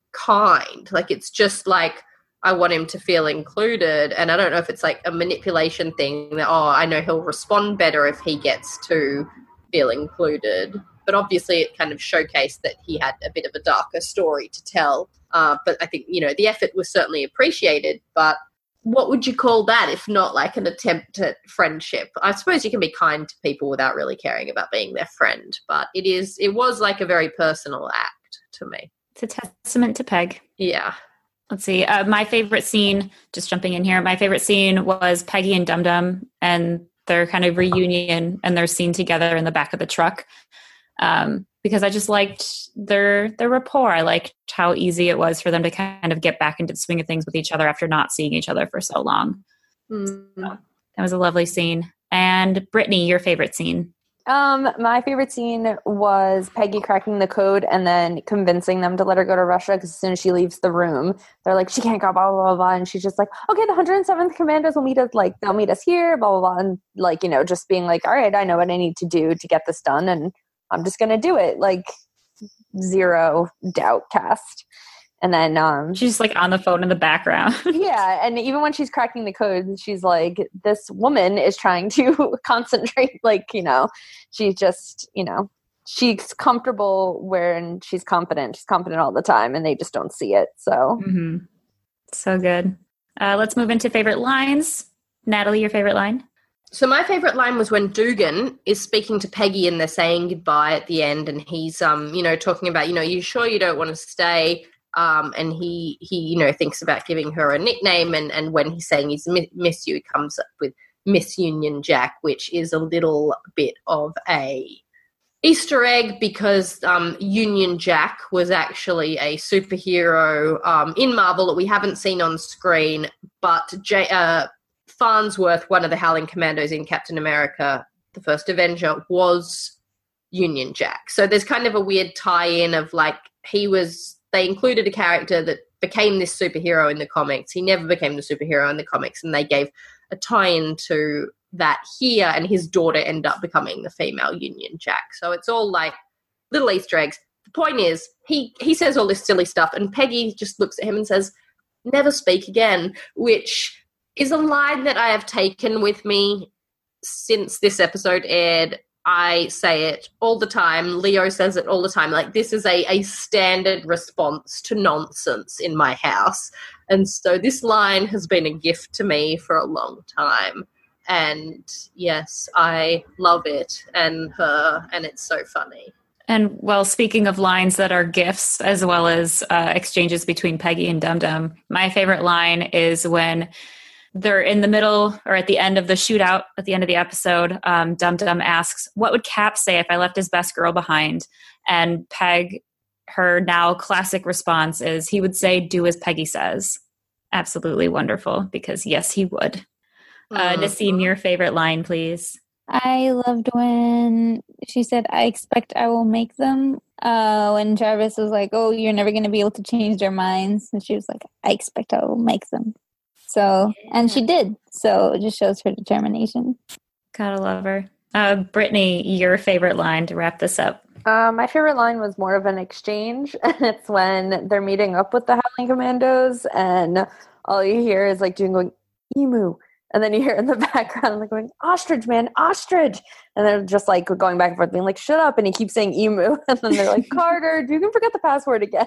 kind. Like, it's just like, I want him to feel included. And I don't know if it's like a manipulation thing that, I know he'll respond better if he gets to feel included. But obviously it kind of showcased that he had a bit of a darker story to tell. But I think, you know, the effort was certainly appreciated. But what would you call that if not like an attempt at friendship? I suppose you can be kind to people without really caring about being their friend. But it was like a very personal act to me. It's a testament to Peg. Yeah. Let's see. My favorite scene, just jumping in here, my favorite scene was Peggy and Dum Dum and their kind of reunion and their scene together in the back of the truck. Because I just liked their rapport. I liked how easy it was for them to kind of get back into the swing of things with each other after not seeing each other for so long. So that was a lovely scene. And Brittany, your favorite scene? My favorite scene was Peggy cracking the code and then convincing them to let her go to Russia, because as soon as she leaves the room, they're like, she can't go, blah, blah, blah, blah. And she's just like, okay, the 107th Commandos will meet us, like, they'll meet us here, blah, blah, blah. And, like, you know, just being like, all right, I know what I need to do to get this done, and I'm just going to do it. Like, zero doubt cast. And then she's like on the phone in the background. yeah, and even when she's cracking the code, she's like, this woman is trying to concentrate, like, she's just, she's comfortable when she's confident. She's confident all the time, and they just don't see it. So So good. Let's move into favorite lines. Natalie, your favorite line? So my favorite line was when Dugan is speaking to Peggy and they're saying goodbye at the end, and he's talking about, you sure you don't want to stay? And he thinks about giving her a nickname, and when he's saying he's miss you, he comes up with Miss Union Jack, which is a little bit of a Easter egg because Union Jack was actually a superhero in Marvel that we haven't seen on screen, but Farnsworth, one of the Howling Commandos in Captain America, the First Avenger, was Union Jack. So there's kind of a weird tie-in of like they included a character that became this superhero in the comics. He never became the superhero in the comics, and they gave a tie-in to that here, and his daughter ended up becoming the female Union Jack. So it's all like little Easter eggs. The point is, he says all this silly stuff, and Peggy just looks at him and says, "Never speak again," which is a line that I have taken with me since this episode aired. I say it all the time. Leo says it all the time. Like, this is a standard response to nonsense in my house. And so this line has been a gift to me for a long time. And yes, I love it and her, and it's so funny. And well, speaking of lines that are gifts as well as exchanges between Peggy and Dum Dum, my favorite line is when they're in the middle or at the end of the shootout at the end of the episode. Dum Dum asks, "What would Cap say if I left his best girl behind?" And Peg, her now classic response is, he would say, "Do as Peggy says." Absolutely wonderful, because yes, he would. Nassim, your favorite line, please. I loved when she said, "I expect I will make them." When Jarvis was like, "Oh, you're never going to be able to change their minds." And she was like, "I expect I will make them." So, and she did. So it just shows her determination. Gotta love her. Brittany, your favorite line to wrap this up. My favorite line was more of an exchange, and it's when they're meeting up with the Howling Commandos, and all you hear is like going, "Emu." And then you hear in the background, like going, "Ostrich, man, ostrich." And they're just like going back and forth, being like, "Shut up." And he keeps saying emu. And then they're like, "Carter, you can forget the password again."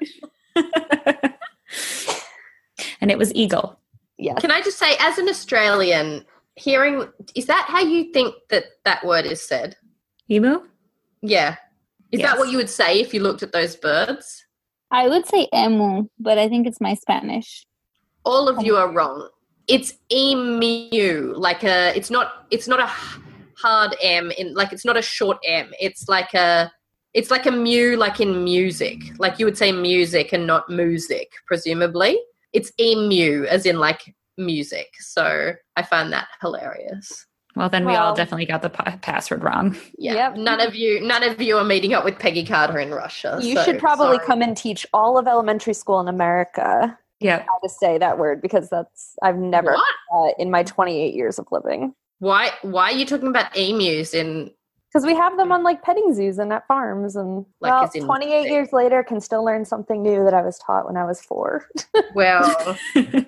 And it was eagle. Yeah. Can I just say, as an Australian, is that how you think that word is said? Emu? Yeah. Is that what you would say if you looked at those birds? I would say emu, but I think it's my Spanish. All of you are wrong. It's emu. It's not a hard M it's not a short M. It's like a mu, like in music. Like you would say music and not music, presumably. It's emu, as in like music. So I find that hilarious. Well, then we all definitely got the password wrong. Yeah. Yep. None of you are meeting up with Peggy Carter in Russia. You should probably come and teach all of elementary school in America how to say that word, because I've never in my 28 years of living. Why are you talking about emus in? Because we have them on like petting zoos and at farms, and 28 years later can still learn something new that I was taught when I was 4. Well,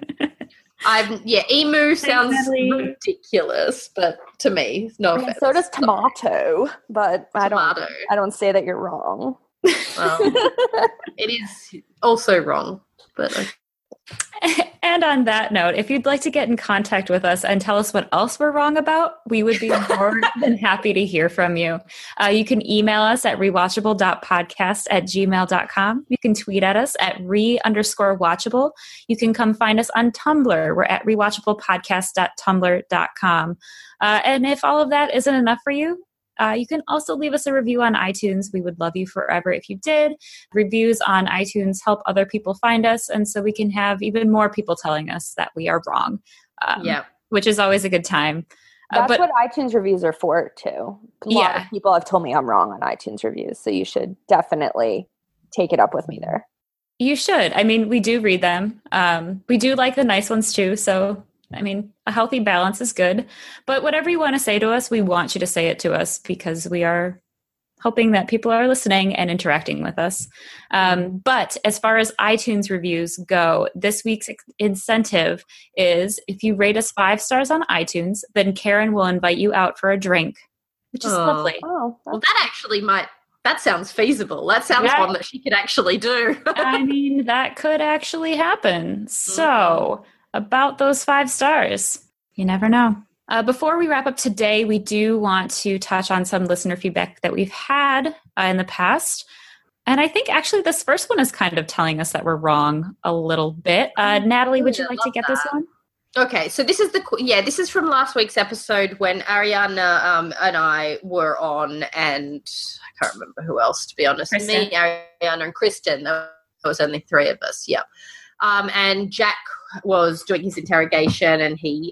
emu sounds ridiculous, but to me, no offense. So does tomato, but I don't say that you're wrong. Well, it is also wrong, but okay. And on that note, if you'd like to get in contact with us and tell us what else we're wrong about, we would be more than happy to hear from you. You can email us at rewatchable.podcast@gmail.com. You can tweet at us at _watchable. You can come find us on Tumblr. We're at rewatchablepodcast.tumblr.com. And if all of that isn't enough for you, you can also leave us a review on iTunes. We would love you forever if you did. Reviews on iTunes help other people find us, and so we can have even more people telling us that we are wrong, which is always a good time. That's what iTunes reviews are for, too. A lot of people have told me I'm wrong on iTunes reviews, so you should definitely take it up with me there. You should. I mean, we do read them. We do like the nice ones, too, so I mean, a healthy balance is good. But whatever you want to say to us, we want you to say it to us, because we are hoping that people are listening and interacting with us. But as far as iTunes reviews go, this week's incentive is if you rate us 5 stars on iTunes, then Karen will invite you out for a drink, which is lovely. Oh, well, that actually that sounds feasible. That sounds one that she could actually do. I mean, that could actually happen. So about those 5 stars, you never know. Before we wrap up today, we do want to touch on some listener feedback that we've had in the past. And I think actually this first one is kind of telling us that we're wrong a little bit. Natalie, would you like to get this one? Okay, so this is from last week's episode when Ariana and I were on, and I can't remember who else, to be honest. Kristen. Me, Ariana, and Kristen. There was only 3 of us, yeah. And Jack was doing his interrogation, and he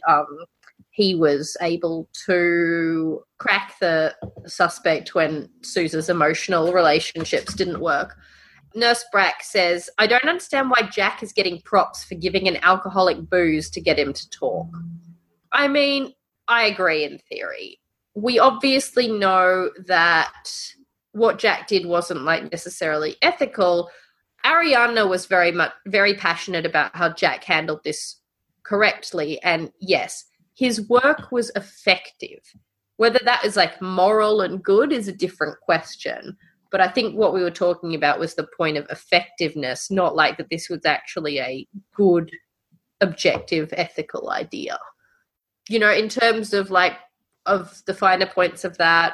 was able to crack the suspect when Suze's emotional relationships didn't work. Nurse Brack says, I don't understand why Jack is getting props for giving an alcoholic booze to get him to talk. I mean, I agree in theory. We obviously know that what Jack did wasn't necessarily ethical. Ariana was very passionate about how Jack handled this correctly. And yes, his work was effective. Whether that is moral and good is a different question. But I think what we were talking about was the point of effectiveness, not that this was actually a good, objective, ethical idea. In terms of of the finer points of that,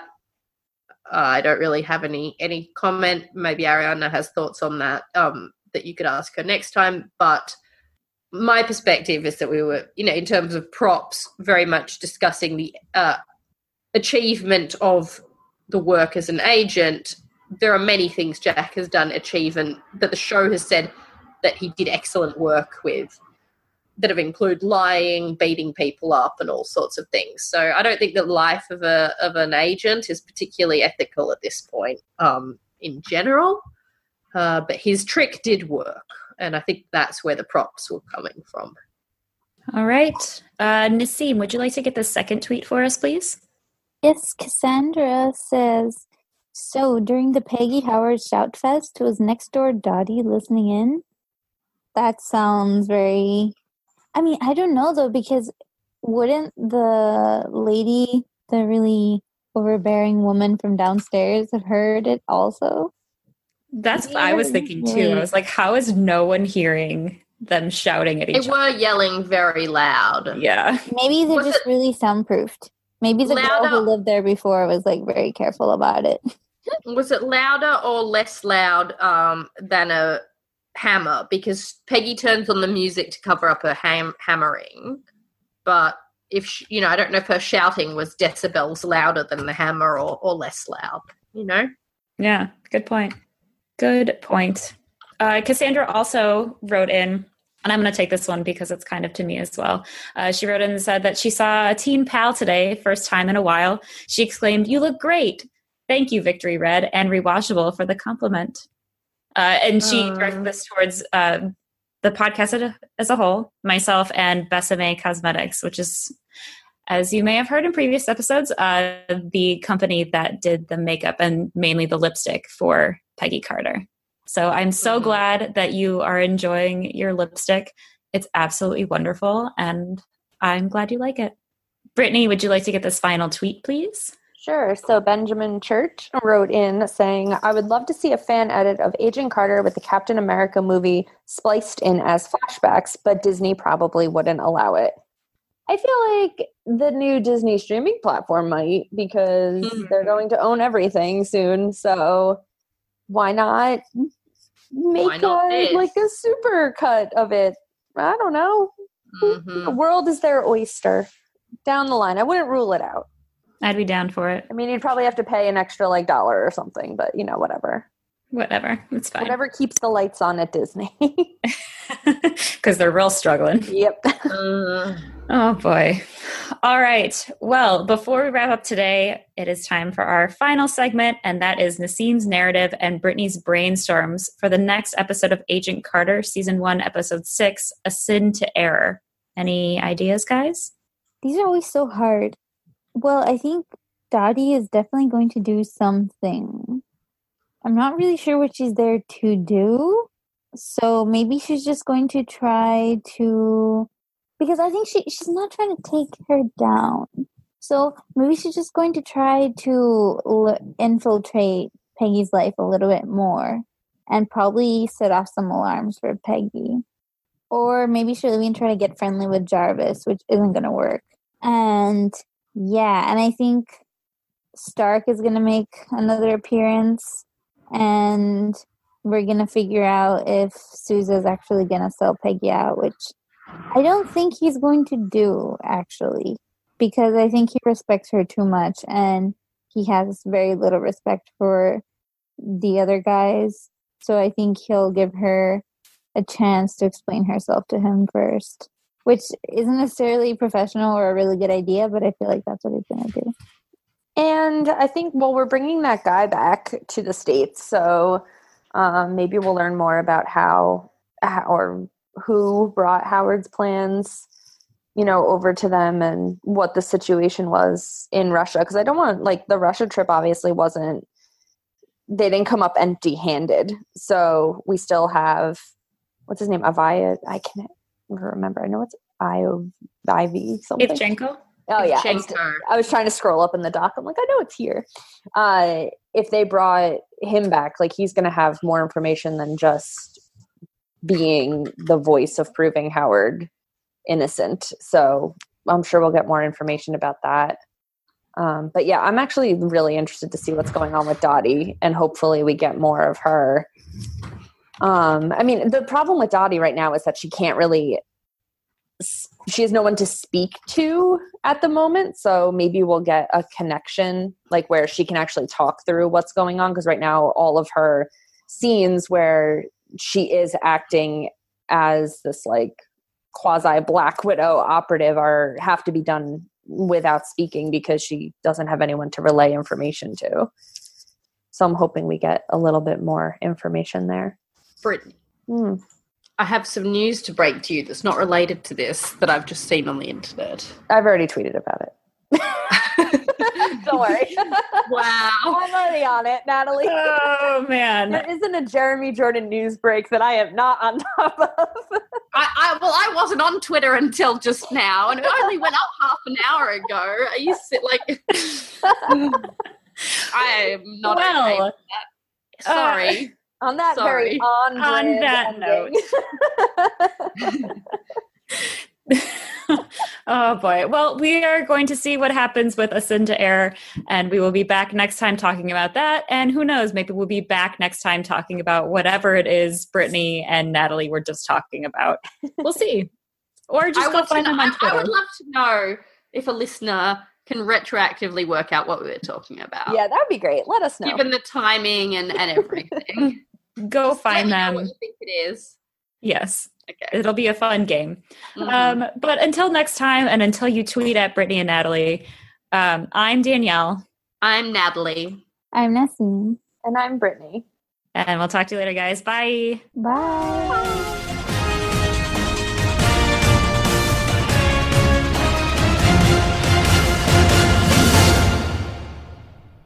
I don't really have any comment. Maybe Ariana has thoughts on that that you could ask her next time. But my perspective is that we were, in terms of props, very much discussing the achievement of the work as an agent. There are many things Jack has done achievement that the show has said that he did excellent work with that have included lying, beating people up, and all sorts of things. So I don't think the life of an agent is particularly ethical at this point in general. But his trick did work, and I think that's where the props were coming from. All right. Nassim, would you like to get the second tweet for us, please? Yes, Cassandra says, so during the Peggy Howard Shout Fest, was next door Dottie listening in? That sounds very... I mean, I don't know, though, because wouldn't the lady, the really overbearing woman from downstairs, have heard it also? That's what I was thinking, too. I was like, how is no one hearing them shouting at each other? They were yelling very loud. Yeah. Maybe they're just really soundproofed. Maybe the girl who lived there before was, very careful about it. Was it louder or less loud than a hammer? Because Peggy turns on the music to cover up her hammering. But if I don't know if her shouting was decibels louder than the hammer or less loud, Yeah, good point. Good point. Cassandra also wrote in, and I'm going to take this one because it's kind of to me as well. She wrote in and said that she saw a teen pal today, first time in a while. She exclaimed, "You look great. Thank you, Victory Red and Rewatchable, for the compliment." And she directed this towards the podcast as a whole, myself, and Besame Cosmetics, which is, as you may have heard in previous episodes, the company that did the makeup and mainly the lipstick for Peggy Carter. So I'm so glad that you are enjoying your lipstick. It's absolutely wonderful, and I'm glad you like it. Brittany, would you like to get this final tweet, please? Sure. So Benjamin Church wrote in saying, I would love to see a fan edit of Agent Carter with the Captain America movie spliced in as flashbacks, but Disney probably wouldn't allow it. I feel like the new Disney streaming platform might, because they're going to own everything soon. So why not make a super cut of it? I don't know. The world is their oyster. Down the line. I wouldn't rule it out. I'd be down for it. I mean, you'd probably have to pay an extra $1 or something, but whatever. Whatever. It's fine. Whatever keeps the lights on at Disney. Because they're real struggling. Yep. Oh, boy. All right. Well, before we wrap up today, it is time for our final segment, and that is Nassim's narrative and Brittany's brainstorms for the next episode of Agent Carter, Season 1, Episode 6, A Sin to Error. Any ideas, guys? These are always so hard. Well, I think Dottie is definitely going to do something. I'm not really sure what she's there to do. So maybe she's just going to try to, because I think she's not trying to take her down. So maybe she's just going to try to infiltrate Peggy's life a little bit more and probably set off some alarms for Peggy. Or maybe she'll even try to get friendly with Jarvis, which isn't going to work. And yeah, and I think Stark is going to make another appearance, and we're going to figure out if Sousa's actually going to sell Peggy out, which I don't think he's going to do, actually, because I think he respects her too much, and he has very little respect for the other guys. So I think he'll give her a chance to explain herself to him first, which isn't necessarily professional or a really good idea, but I feel like that's what he's going to do. And I think, well, we're bringing that guy back to the States, so maybe we'll learn more about how or who brought Howard's plans, over to them and what the situation was in Russia. Because I don't want, the Russia trip obviously they didn't come up empty-handed. So we still have, what's his name? Avaya? I can't remember. I know it's Ivy something. Ivchenko? Oh, yeah. I was trying to scroll up in the doc. I'm like, I know it's here. If they brought him back, he's going to have more information than just being the voice of proving Howard innocent. So I'm sure we'll get more information about that. But yeah, I'm actually really interested to see what's going on with Dottie, and hopefully we get more of her. The problem with Dottie right now is that she has no one to speak to at the moment. So maybe we'll get a connection, where she can actually talk through what's going on. Because right now, all of her scenes where she is acting as this quasi Black Widow operative have to be done without speaking, because she doesn't have anyone to relay information to. So I'm hoping we get a little bit more information there. Brittany, I have some news to break to you that's not related to this, that I've just seen on the internet. I've already tweeted about it. Don't worry. Wow. I'm already on it, Natalie. Oh, man. There isn't a Jeremy Jordan news break that I am not on top of. I wasn't on Twitter until just now, and it only went up half an hour ago. Are you I am not okay with that. Sorry. On that very on that ending. note. Oh boy. Well, we are going to see what happens with Ascend to Air, and we will be back next time talking about that. And who knows, maybe we'll be back next time talking about whatever it is Brittany and Natalie were just talking about. We'll see. Or just go find them on Twitter. I would love to know if a listener can retroactively work out what we were talking about. Yeah, that would be great. Let us know. Given the timing and everything. Go just find them. What you think it is. Yes. Okay. It'll be a fun game. Mm-hmm. But until next time, and until you tweet at Brittany and Natalie, I'm Danielle. I'm Natalie. I'm Nassim. And I'm Brittany. And we'll talk to you later, guys. Bye. Bye.